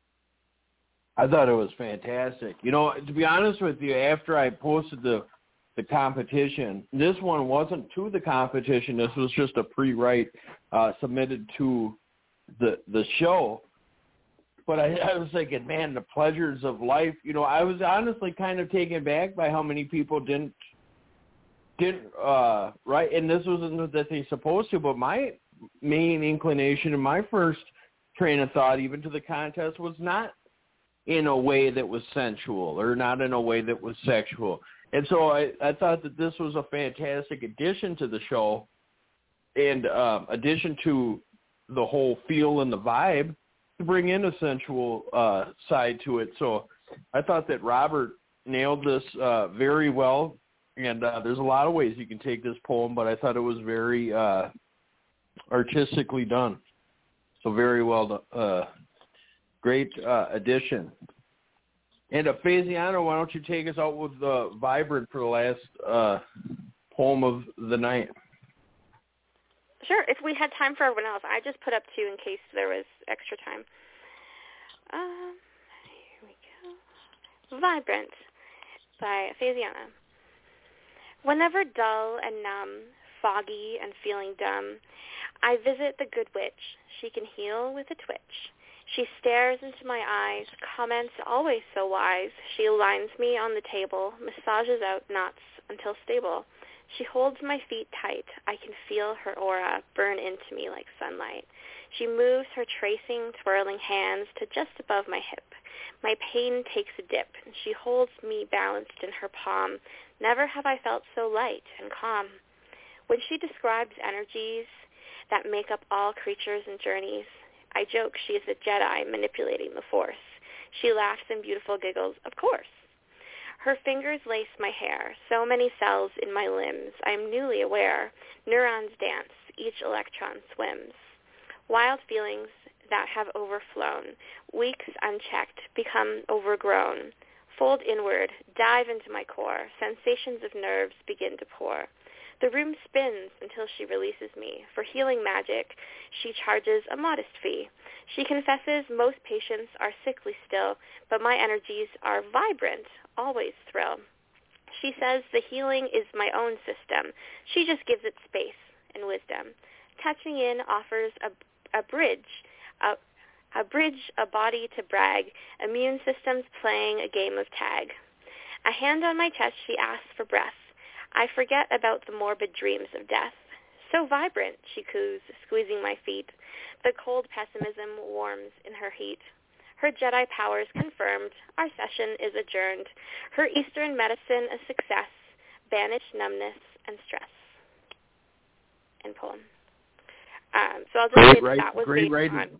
I thought it was fantastic. You know, to be honest with you, after I posted the the competition. This one wasn't to the competition. This was just a pre-write uh, submitted to the the show. But I, I was thinking, man, the pleasures of life. You know, I was honestly kind of taken back by how many people didn't didn't uh, write. And this wasn't that they supposed to, but my main inclination and my first train of thought, even to the contest, was not in a way that was sensual or not in a way that was sexual. And so I, I thought that this was a fantastic addition to the show, and uh, addition to the whole feel and the vibe, to bring in a sensual uh, side to it. So I thought that Robert nailed this uh, very well, and uh, there's a lot of ways you can take this poem, but I thought it was very uh, artistically done. So very well done. Uh, great uh, addition. And uh, Faziana, why don't you take us out with uh, Vibrant for the last uh, poem of the night? Sure. If we had time for everyone else, I just put up two in case there was extra time. Um, here we go. Vibrant by Faziana. Whenever dull and numb, foggy and feeling dumb, I visit the good witch. She can heal with a twitch. She stares into my eyes, comments always so wise. She aligns me on the table, massages out knots until stable. She holds my feet tight. I can feel her aura burn into me like sunlight. She moves her tracing, twirling hands to just above my hip. My pain takes a dip, and she holds me balanced in her palm. Never have I felt so light and calm. When she describes energies that make up all creatures and journeys, I joke she is a Jedi manipulating the Force. She laughs in beautiful giggles, of course. Her fingers lace my hair, so many cells in my limbs, I am newly aware. Neurons dance, each electron swims. Wild feelings that have overflown, weeks unchecked, become overgrown. Fold inward, dive into my core, sensations of nerves begin to pour. The room spins until she releases me. For healing magic, she charges a modest fee. She confesses most patients are sickly still, but my energies are vibrant, always thrill. She says the healing is my own system. She just gives it space and wisdom. Touching in offers a, a bridge, a, a bridge, a body to brag, immune systems playing a game of tag. A hand on my chest, she asks for breath. I forget about the morbid dreams of death. So vibrant, she coos, squeezing my feet. The cold pessimism warms in her heat. Her Jedi powers confirmed. Our session is adjourned. Her Eastern medicine a success. Banished numbness and stress. End poem. Um, so I'll just great say that, right, that was great based writing. on...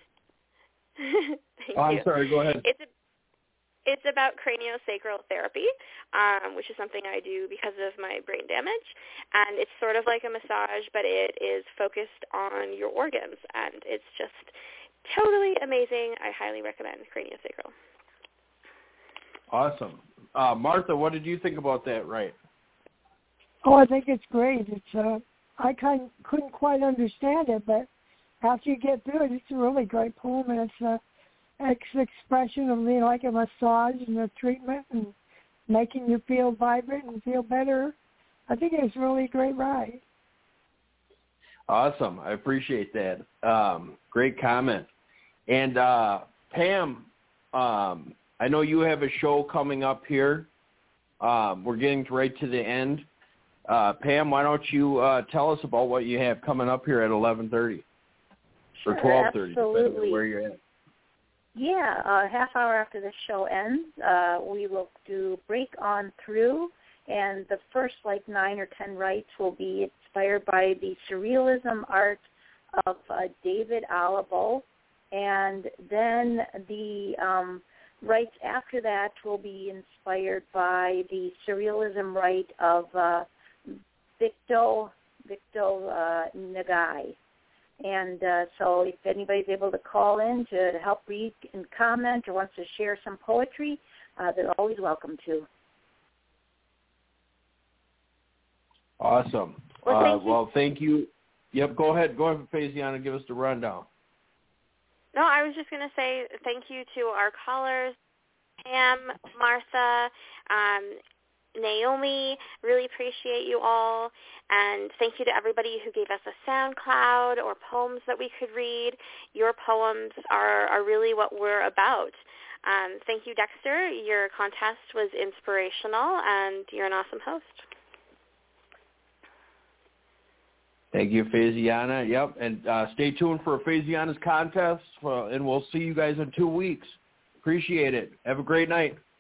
Thank oh, you. I'm sorry, go ahead. It's a, It's about craniosacral therapy, um, which is something I do because of my brain damage. And it's sort of like a massage, but it is focused on your organs. And it's just totally amazing. I highly recommend craniosacral. Awesome. Uh, Martha, what did you think about that, right? Oh, I think it's great. It's uh, I kind couldn't quite understand it, but after you get through it, it's a really great poem, and it's a It's the expression of, you know, like a massage and a treatment and making you feel vibrant and feel better. I think it's really a great ride. Awesome. I appreciate that. Um, great comment. And uh, Pam, um, I know you have a show coming up here. Um, we're getting right to the end. Uh, Pam, why don't you uh, tell us about what you have coming up here at eleven thirty sure, or twelve thirty, absolutely. depending on where you're at. Yeah, a half hour after the show ends, uh, we will do Break On Through, and the first like nine or ten rites will be inspired by the surrealism art of uh, David Alabo, and then the um, rites after that will be inspired by the surrealism rite of uh, Victo Victo uh, Nagai. And uh, so if anybody's able to call in to help read and comment or wants to share some poetry, uh, they're always welcome to. Awesome. Well, uh, thank you. well, thank you. Yep, go ahead. Go ahead, Faziana, and give us the rundown. No, I was just going to say thank you to our callers, Pam, Martha, um, Naomi. Really appreciate you all. And thank you to everybody who gave us a SoundCloud or poems that we could read. Your poems are, are really what we're about. Um, thank you, Dexter. Your contest was inspirational, and you're an awesome host. Thank you, Faziana. Yep, and uh, stay tuned for Faziana's contest, uh, and we'll see you guys in two weeks. Appreciate it. Have a great night.